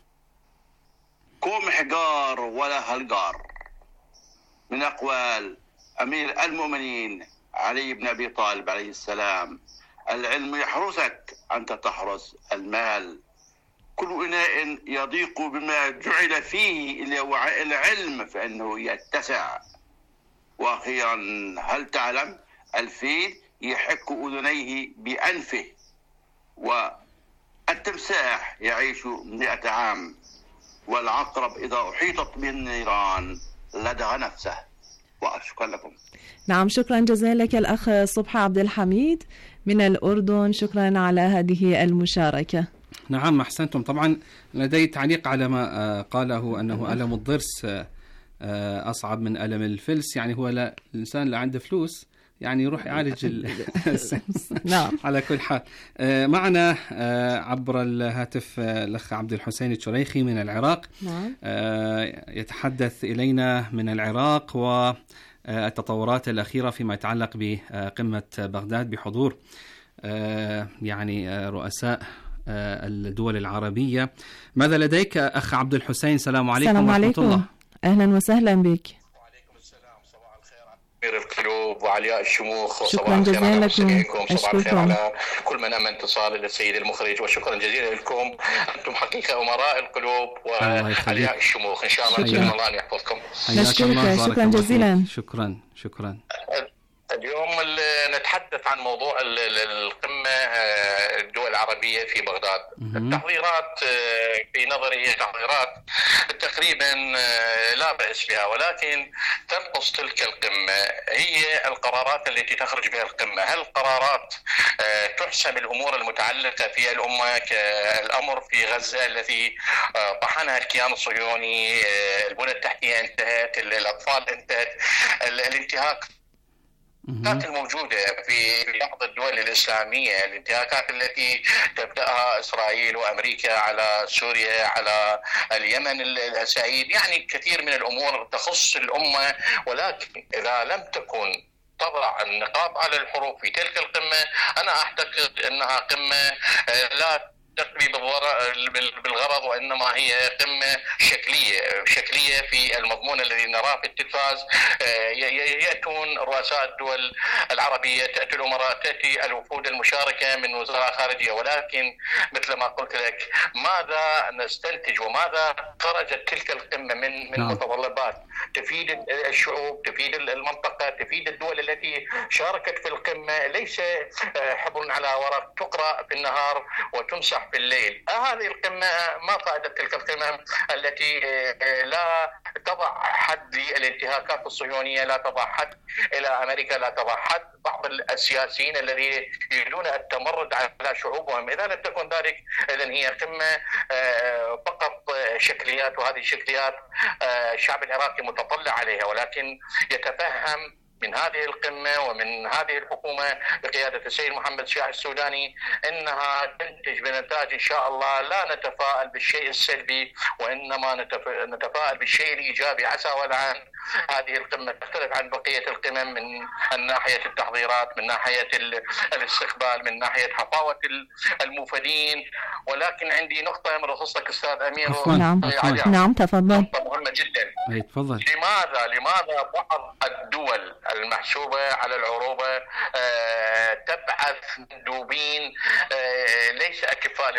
كوم حجار ولا هالجار. من أقوال أمير المؤمنين علي بن أبي طالب عليه السلام: العلم يحرسك، أنت تحرس المال. كل إناء يضيق بما جعل فيه إلى وعاء العلم فإنه يتسع. وأخيرا: هل تعلم الفيل يحك أذنيه بأنفه، والتمساح يعيش 100 عام، والعقرب إذا أحيطت بالنيران لدغ نفسه. وأشكر لكم. نعم، شكرا جزيلا لك الأخ صبحي عبد الحميد من الأردن. شكرا على هذه المشاركة. نعم، أحسنتم. طبعا لدي تعليق على ما قاله أنه ألم الضرس أصعب من ألم الفلس. يعني هو الإنسان اللي عنده فلوس يعني يروح يعالج السنس. نعم. على كل حال، معنا عبر الهاتف الأخ عبد الحسين الشريخي من العراق. نعم. يتحدث إلينا من العراق والتطورات الأخيرة فيما يتعلق بقمة بغداد بحضور يعني رؤساء الدول العربية. ماذا لديك أخ عبد الحسين؟ السلام عليكم. السلام عليكم، أهلا وسهلا بك. القلوب وعلياء الشموخ، وصباح الخير على مستمعيكم، صباح الخير على كل من أمن اتصال للسيد المخرج، وشكرا جزيلا لكم. أنتم حقيقة أمراء القلوب وعلياء الشموخ. إن شاء الله بإذن الله أن يحفظكم. نشكرك، شكرا جزيلا. شكرا. اليوم نتحدث عن موضوع القمة الدول العربية في بغداد. التحضيرات في نظري هي تحضيرات تقريبا لا بأس بها، ولكن تنقص تلك القمة هي القرارات التي تخرج بها القمة. هل القرارات تحسم الأمور المتعلقة في الأمة كالأمر في غزة الذي طحنها الكيان الصهيوني، البنى التحتية انتهت، الأطفال انتهت، الانتهاك الموجودة في بعض الدول الإسلامية، الانتهاكات التي تبدأها إسرائيل وأمريكا على سوريا، على اليمن الأسايد، يعني كثير من الأمور تخص الأمة. ولكن إذا لم تكن تضع النقاط على الحروف في تلك القمة، أنا أعتقد أنها قمة لا تقضي بالغرض، وإنما هي قمة شكلية في المضمون الذي نراه في التلفاز. يأتون رؤساء الدول العربية، تأتي الأمراء، تأتي الوفود المشاركة من وزراء خارجية، ولكن مثل ما قلت لك ماذا نستنتج وماذا خرجت تلك القمة من متطلبات تفيد الشعوب، تفيد المنطقة، تفيد الدول التي شاركت في القمة، ليس حبر على ورق تقرأ في النهار وتمسح في الليل. هذه القمة ما فائدة تلك القمة التي لا تضع حد للانتهاكات الصهيونية، لا تضع حد إلى أمريكا، لا تضع حد بعض السياسيين الذين يريدون التمرد على شعوبهم. إذا لم تكن ذلك إذن هي قمة فقط شكليات، وهذه الشكليات الشعب العراقي متطلع عليها، ولكن يتفهم من هذه القمة ومن هذه الحكومة بقيادة السيد محمد شاعر السوداني أنها تنتج بنتائج إن شاء الله. لا نتفائل بالشيء السلبي وإنما نتفائل بالشيء الإيجابي. عسى ولعل هذه القمة تختلف عن بقية القمم من ناحية التحضيرات، من ناحية الاستقبال، من ناحية حفاوة الموفدين. ولكن عندي نقطة من خصك أستاذ أمير. نعم تفضل. نقطة مهمة جدا. تفضل. لماذا بعض الدول المحسوبة على العروبة تبعث مندوبين ليس أكفاء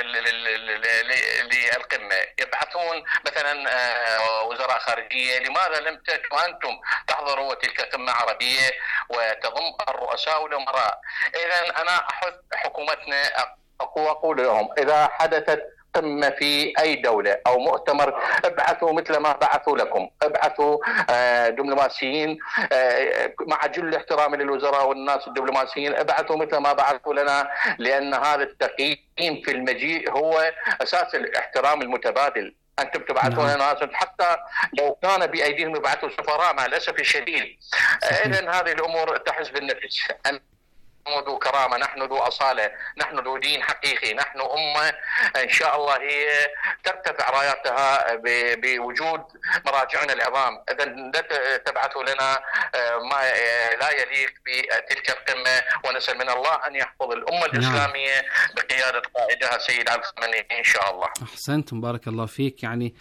للقمة، يبعثون مثلا وزراء خارجية؟ لماذا لم تأتوا أنتم تحضروا تلك قمة عربية وتضم الرؤساء والأمراء؟ إذن أنا أحث حكومتنا أقول لهم إذا حدثت قمة في أي دولة أو مؤتمر ابعثوا مثل ما بعثوا لكم، ابعثوا دبلوماسيين مع جل احترامي للوزراء والناس الدبلوماسيين، ابعثوا مثل ما بعثوا لنا، لأن هذا التقييم في المجيء هو أساس الاحترام المتبادل. أنتم تبعثون ناس حتى لو كان بأيديهم يبعثوا سفراء مع الأسف الشديد. إذن هذه الأمور تحس بالنفس. ذو كرامة، نحن ذو أصالة، نحن ذو دين حقيقي، نحن أمة إن شاء الله هي ترتفع راياتها بوجود مراجعنا العظام. إذا لا تبعثوا لنا ما لا يليق بتلك القمة، ونسأل من الله أن يحفظ الأمة الإسلامية بقيادة قائدها سيد علي الخامنئي إن شاء الله. أحسنتم، بارك الله فيك. يعني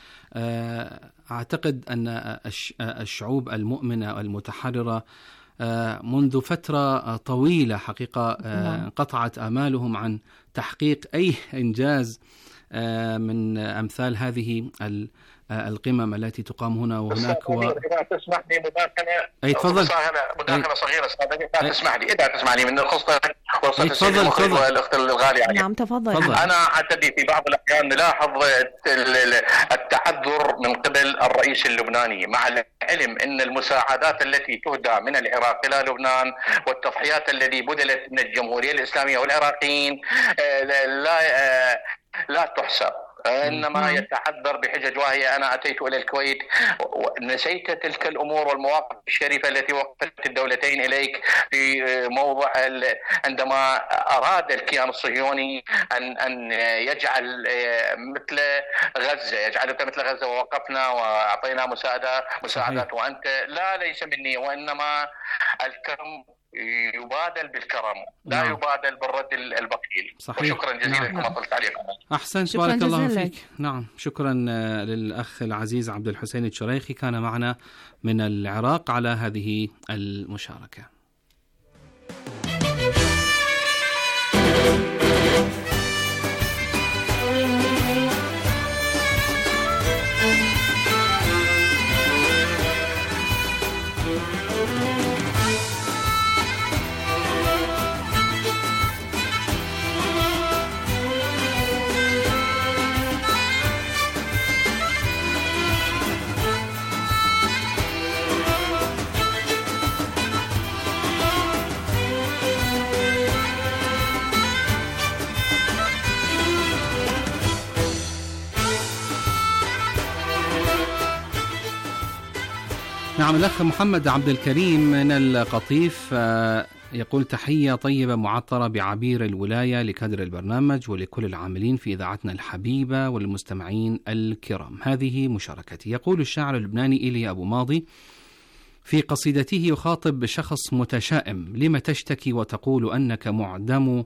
أعتقد أن الشعوب المؤمنة المتحررة منذ فترة طويلة حقيقة قطعت آمالهم عن تحقيق أي إنجاز من أمثال هذه القمم التي تقام هنا وهناك. إذا تسمح لي مداخلة، تفضل. مداخلة صغيرة إذا تسمح لي، إذا تسمعني من الخصة تفضل. والأخت الغالية علي. نعم تفضل. أنا أعتدي في بعض الأحيان نلاحظ التعذر من قبل الرئيس اللبناني، مع العلم أن المساعدات التي تهدى من العراق إلى لبنان والتضحيات التي بذلت من الجمهورية الإسلامية والعراقيين لا تحسب، إنما يتعذر بحجج واهية. أنا أتيت إلى الكويت ونسيت تلك الأمور والمواقف الشريفة التي وقفت الدولتين إليك في موضع عندما أراد الكيان الصهيوني أن يجعل مثل غزة، يجعلك مثل غزة، ووقفنا وأعطينا مساعدات، وأنت ليس مني، وإنما الكرم يبادل بالكرم، لا يبادل بالرد البخيل. شكرا جزيلا كما قلت عليكم. أحسنت، بارك الله فيك. نعم، شكرا للأخ العزيز عبد الحسين الشريخي، كان معنا من العراق على هذه المشاركة. نعم، الأخ محمد عبد الكريم من القطيف يقول: تحية طيبة معطرة بعبير الولاية لكادر البرنامج ولكل العاملين في إذاعتنا الحبيبة والمستمعين الكرام. هذه مشاركتي. يقول الشاعر اللبناني إيليا أبو ماضي في قصيدته يخاطب شخص متشائم: لم تشتكي وتقول أنك معدم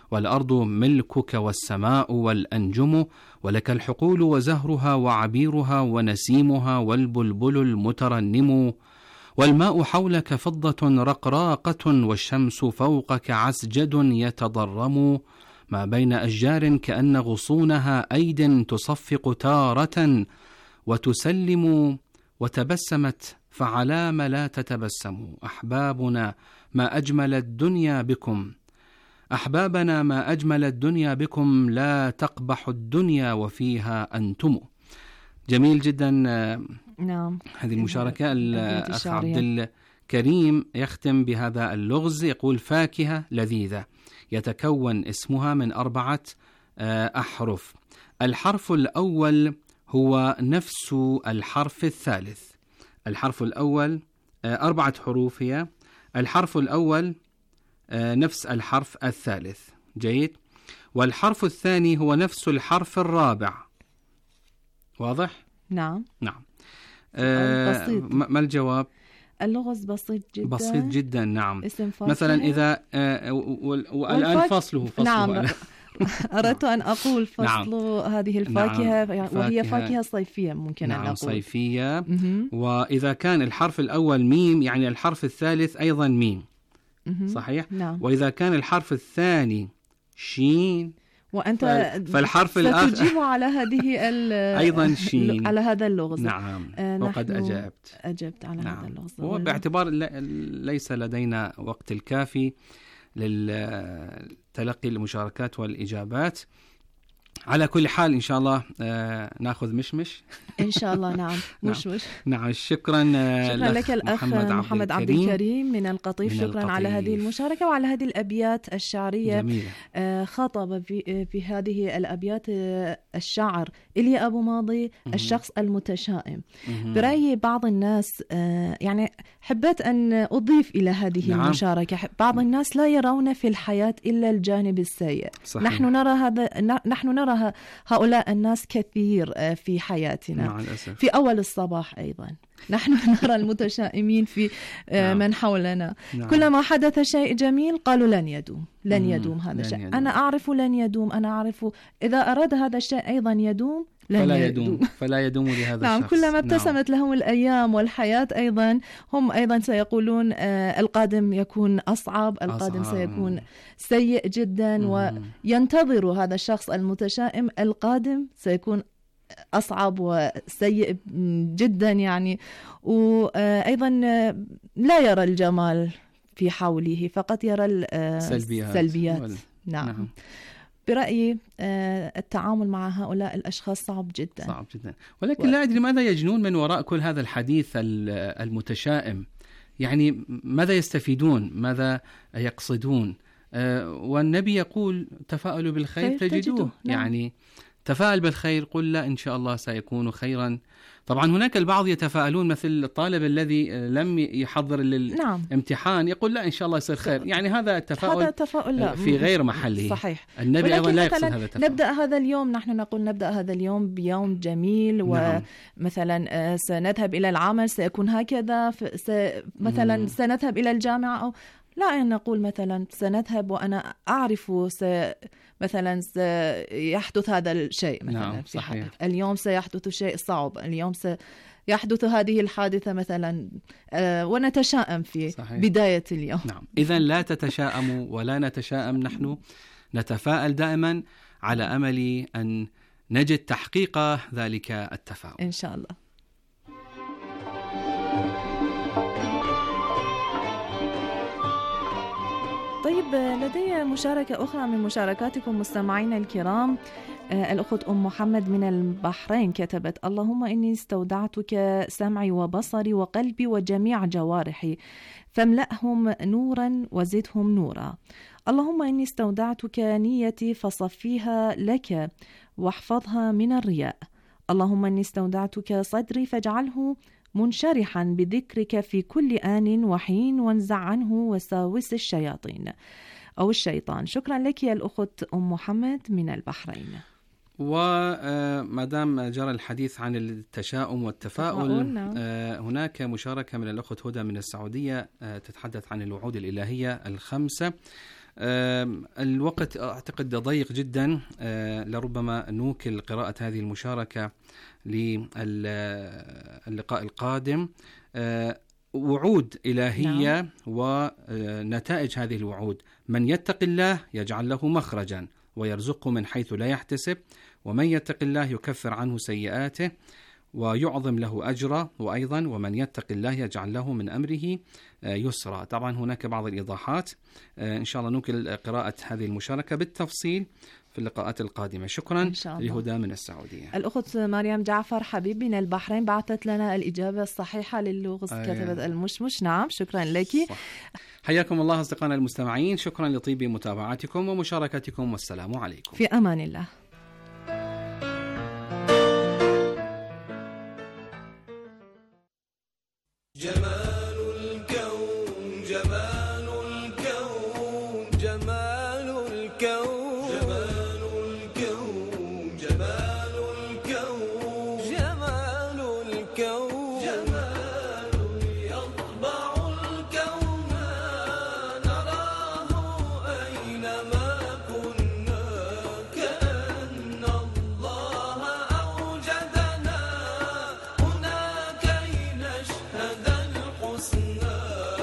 والأرض ملكك والسماء والأنجم، ولك الحقول وزهرها وعبيرها ونسيمها والبلبل المترنم، والماء حولك فضة رقراقة، والشمس فوقك عسجد يتضرم، ما بين أشجار كأن غصونها أيد تصفق تارة وتسلم، وتبسمت فعلام لا تتبسم، أحبابنا ما أجمل الدنيا بكم، أحبابنا ما أجمل الدنيا بكم، لا تقبح الدنيا وفيها أنتم. جميل جدا. نعم، هذه المشاركة. الأخ عبد الكريم يختم بهذا اللغز، يقول: فاكهة لذيذة يتكون اسمها من 4 أحرف. الحرف الأول هو نفس الحرف الثالث. الحرف الأول 4 حروف هي. الحرف الأول نفس الحرف الثالث. جيد. والحرف الثاني هو نفس الحرف الرابع. واضح؟ نعم. نعم. بسيط. ما الجواب؟ اللغز بسيط جدا. بسيط جدا. نعم. اسم فاكهة. مثلا إذا والآن فصله. نعم. أردت أن أقول فصل نعم. هذه الفاكهة. نعم. وهي فاكهة صيفية ممكن نعم. أن نقول. صيفية. وإذا كان الحرف الأول ميم، يعني الحرف الثالث أيضا ميم. صحيح. نعم. وإذا كان الحرف الثاني شين، وأنت فالحرف الآخر ستجيب على هذه أيضا شين، على هذا اللغز. نعم. وقد أجبت على نعم. هذا اللغز. وباعتبار ليس لدينا وقت الكافي للتلقي المشاركات والإجابات، على كل حال إن شاء الله نأخذ مشمش إن شاء الله. نعم. مشمش. نعم. شكرا لك الأخ محمد عبد الكريم من القطيف. شكرا على هذه المشاركة وعلى هذه الأبيات الشعرية. جميلة. خاطب في هذه الأبيات الشاعر إليا أبو ماضي الشخص المتشائم. برأي بعض الناس، يعني حبيت أن أضيف إلى هذه المشاركة، بعض الناس لا يرون في الحياة إلا الجانب السيء. صحيح. نحن نرى هؤلاء الناس كثير في حياتنا. مع الأسف. في أول الصباح أيضا نحن نرى المتشائمين في من حولنا. كلما حدث شيء جميل قالوا لن يدوم هذا الشيء. أنا أعرف لن يدوم. أنا أعرف إذا أراد هذا الشيء أيضا يدوم فلا يدوم لهذا نعم. الشخص. كلما ابتسمت لهم الأيام والحياة أيضا هم أيضا سيقولون القادم يكون أصعب. القادم سيكون سيء جدا، وينتظر هذا الشخص المتشائم القادم سيكون أصعب وسيء جدا يعني. وأيضا لا يرى الجمال في حوله، فقط يرى السلبيات. نعم. برأيي التعامل مع هؤلاء الأشخاص صعب جدا. ولكن لا أدري ماذا يجنون من وراء كل هذا الحديث المتشائم. يعني ماذا يستفيدون؟ ماذا يقصدون؟ والنبي يقول تفاءلوا بالخير تجدوه. نعم. تفاءل بالخير، قل لا إن شاء الله سيكون خيرا. طبعا هناك البعض يتفاءلون، مثل الطالب الذي لم يحضر للامتحان يقول لا إن شاء الله يصير خير. يعني هذا التفاؤل لا. في غير محله. صحيح. النبي أيضا لا يقصد هذا التفاؤل. نبدأ هذا اليوم، نحن نقول نبدأ هذا اليوم بيوم جميل. ومثلا سنذهب إلى العمل سيكون هكذا، مثلا سنذهب إلى الجامعة، أو لا أن نقول مثلا سنذهب وأنا أعرف مثلا سيحدث هذا الشيء مثلا. في حياتي اليوم سيحدث شيء صعب، اليوم سيحدث هذه الحادثة مثلا، ونتشائم في بداية اليوم. نعم. إذن لا تتشائموا ولا نتشائم، نحن نتفائل دائما على أمل أن نجد تحقيق ذلك التفاؤل إن شاء الله. طيب، لدي مشاركة أخرى من مشاركاتكم مستمعينا الكرام. الأخت محمد من البحرين كتبت: اللهم إني استودعتك سمعي وبصري وقلبي وجميع جوارحي فاملأهم نورا وزدهم نورا. اللهم إني استودعتك نيتي فصفيها لك واحفظها من الرياء. اللهم إني استودعتك صدري فاجعله منشرحا بذكرك في كل آن وحين، وانزع عنه وساوس الشياطين أو الشيطان. شكرا لك يا الأخت محمد من البحرين. وما دام جرى الحديث عن التشاؤم والتفاؤل، هناك مشاركة من الأخت هدى من السعودية تتحدث عن الوعود الإلهية الخمسة. الوقت أعتقد ضيق جدا، لربما نوكل قراءة هذه المشاركة للقاء القادم. وعود إلهية ونتائج هذه الوعود: من يتق الله يجعل له مخرجا ويرزقه من حيث لا يحتسب، ومن يتق الله يكفر عنه سيئاته ويعظم له أجرا، وأيضا ومن يتق الله يجعل له من أمره يسرا. طبعا هناك بعض الإيضاحات، إن شاء الله نوكل قراءة هذه المشاركة بالتفصيل في اللقاءات القادمة. شكرا لهدى من السعودية. الأخت مريم جعفر حبيب من البحرين بعثت لنا الإجابة الصحيحة للغز، كتبت المشمش. نعم، شكرا لك. حياكم الله أصدقائنا المستمعين، شكرا لطيب متابعتكم ومشاركتكم، والسلام عليكم. في أمان الله. جمال الكون جمال الكون جمال الكون جمال الكون جمال الكون جمال الكون جمال يطبع الكون نراه أينما كنا، كأن الله أوجدنا هنا كي نشهد الحسنى.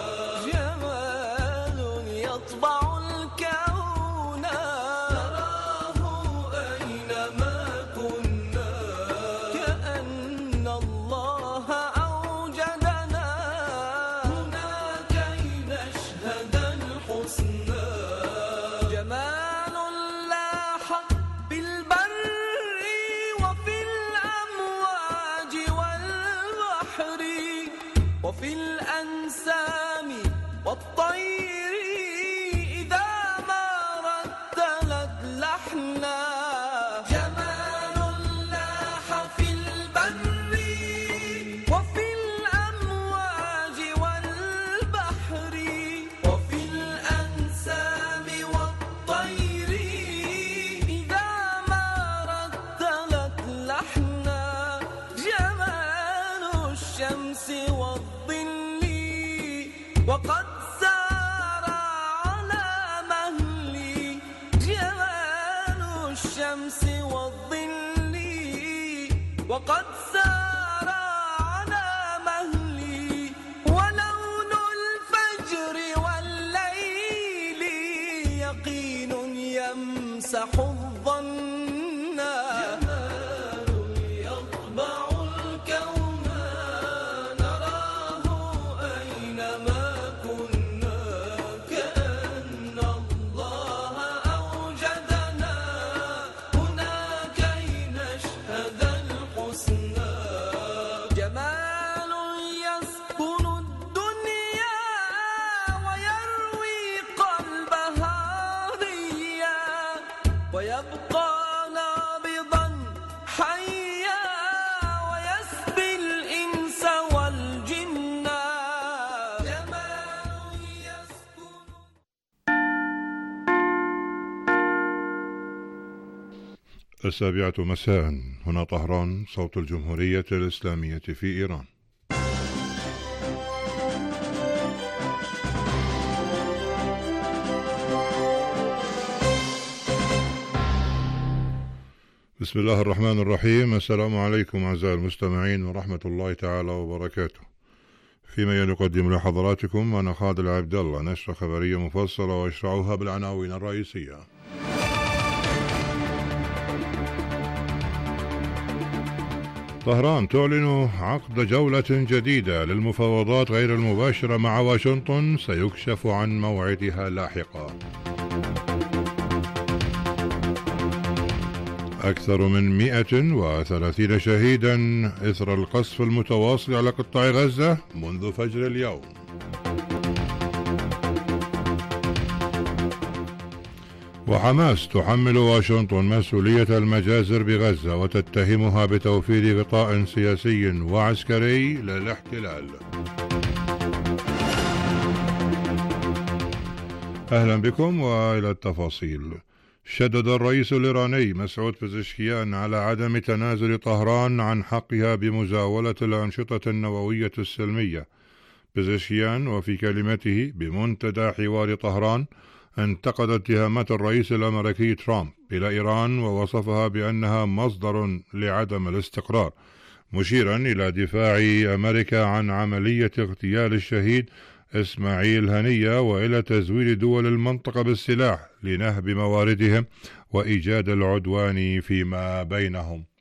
جمال يطبع الكون نراه أينما كنا، كأن الله أوجدنا هنا كي نشهد الحسنى. جمال لاح بالبر وفي الأمواج والبحر وفي الأنسام والطير إذا ما رتلت لحنا. جمال لاح في البر وفي الأمواج والبحر وفي الأنسام والطير إذا ما رتلت لحنا. جمال الشمس والظل وقد سار على مهلي. جمال الشمس والظل وقد سار على مهلي. ولون الفجر والليل يقين يمسح الظن. جمال يطبع الكون نراه أينما كنا، كأن الله أوجدنا هنا كي نشهد الحسنى. جمال يسكن الدنيا ويروي قلبها ريا، ويبقى نابضا حيا ويسبي الإنس والجن. جمال يسكن. السابعة مساء، هنا طهران، صوت الجمهورية الإسلامية في إيران. بسم الله الرحمن الرحيم. السلام عليكم أعزائي المستمعين ورحمة الله تعالى وبركاته. فيما يقدم لحضراتكم أنا خالد عبد الله نشرة خبرية مفصلة وأشرعها بالعناوين الرئيسية. طهران تعلن عقد جولة جديدة للمفاوضات غير المباشرة مع واشنطن، سيكشف عن موعدها لاحقا. أكثر من 130 شهيدا إثر القصف المتواصل على قطاع غزة منذ فجر اليوم. وحماس تحمل واشنطن مسؤولية المجازر بغزة وتتهمها بتوفير غطاء سياسي وعسكري للاحتلال. أهلا بكم وإلى التفاصيل. شدد الرئيس الإيراني مسعود بزشكيان على عدم تنازل طهران عن حقها بمزاولة الأنشطة النووية السلمية. بزشكيان وفي كلمته بمنتدى حوار طهران انتقد اتهامات الرئيس الأمريكي ترامب إلى إيران ووصفها بأنها مصدر لعدم الاستقرار، مشيرا إلى دفاع أمريكا عن عملية اغتيال الشهيد إسماعيل هنية وإلى تزويد دول المنطقة بالسلاح لنهب مواردهم وإيجاد العدوان فيما بينهم.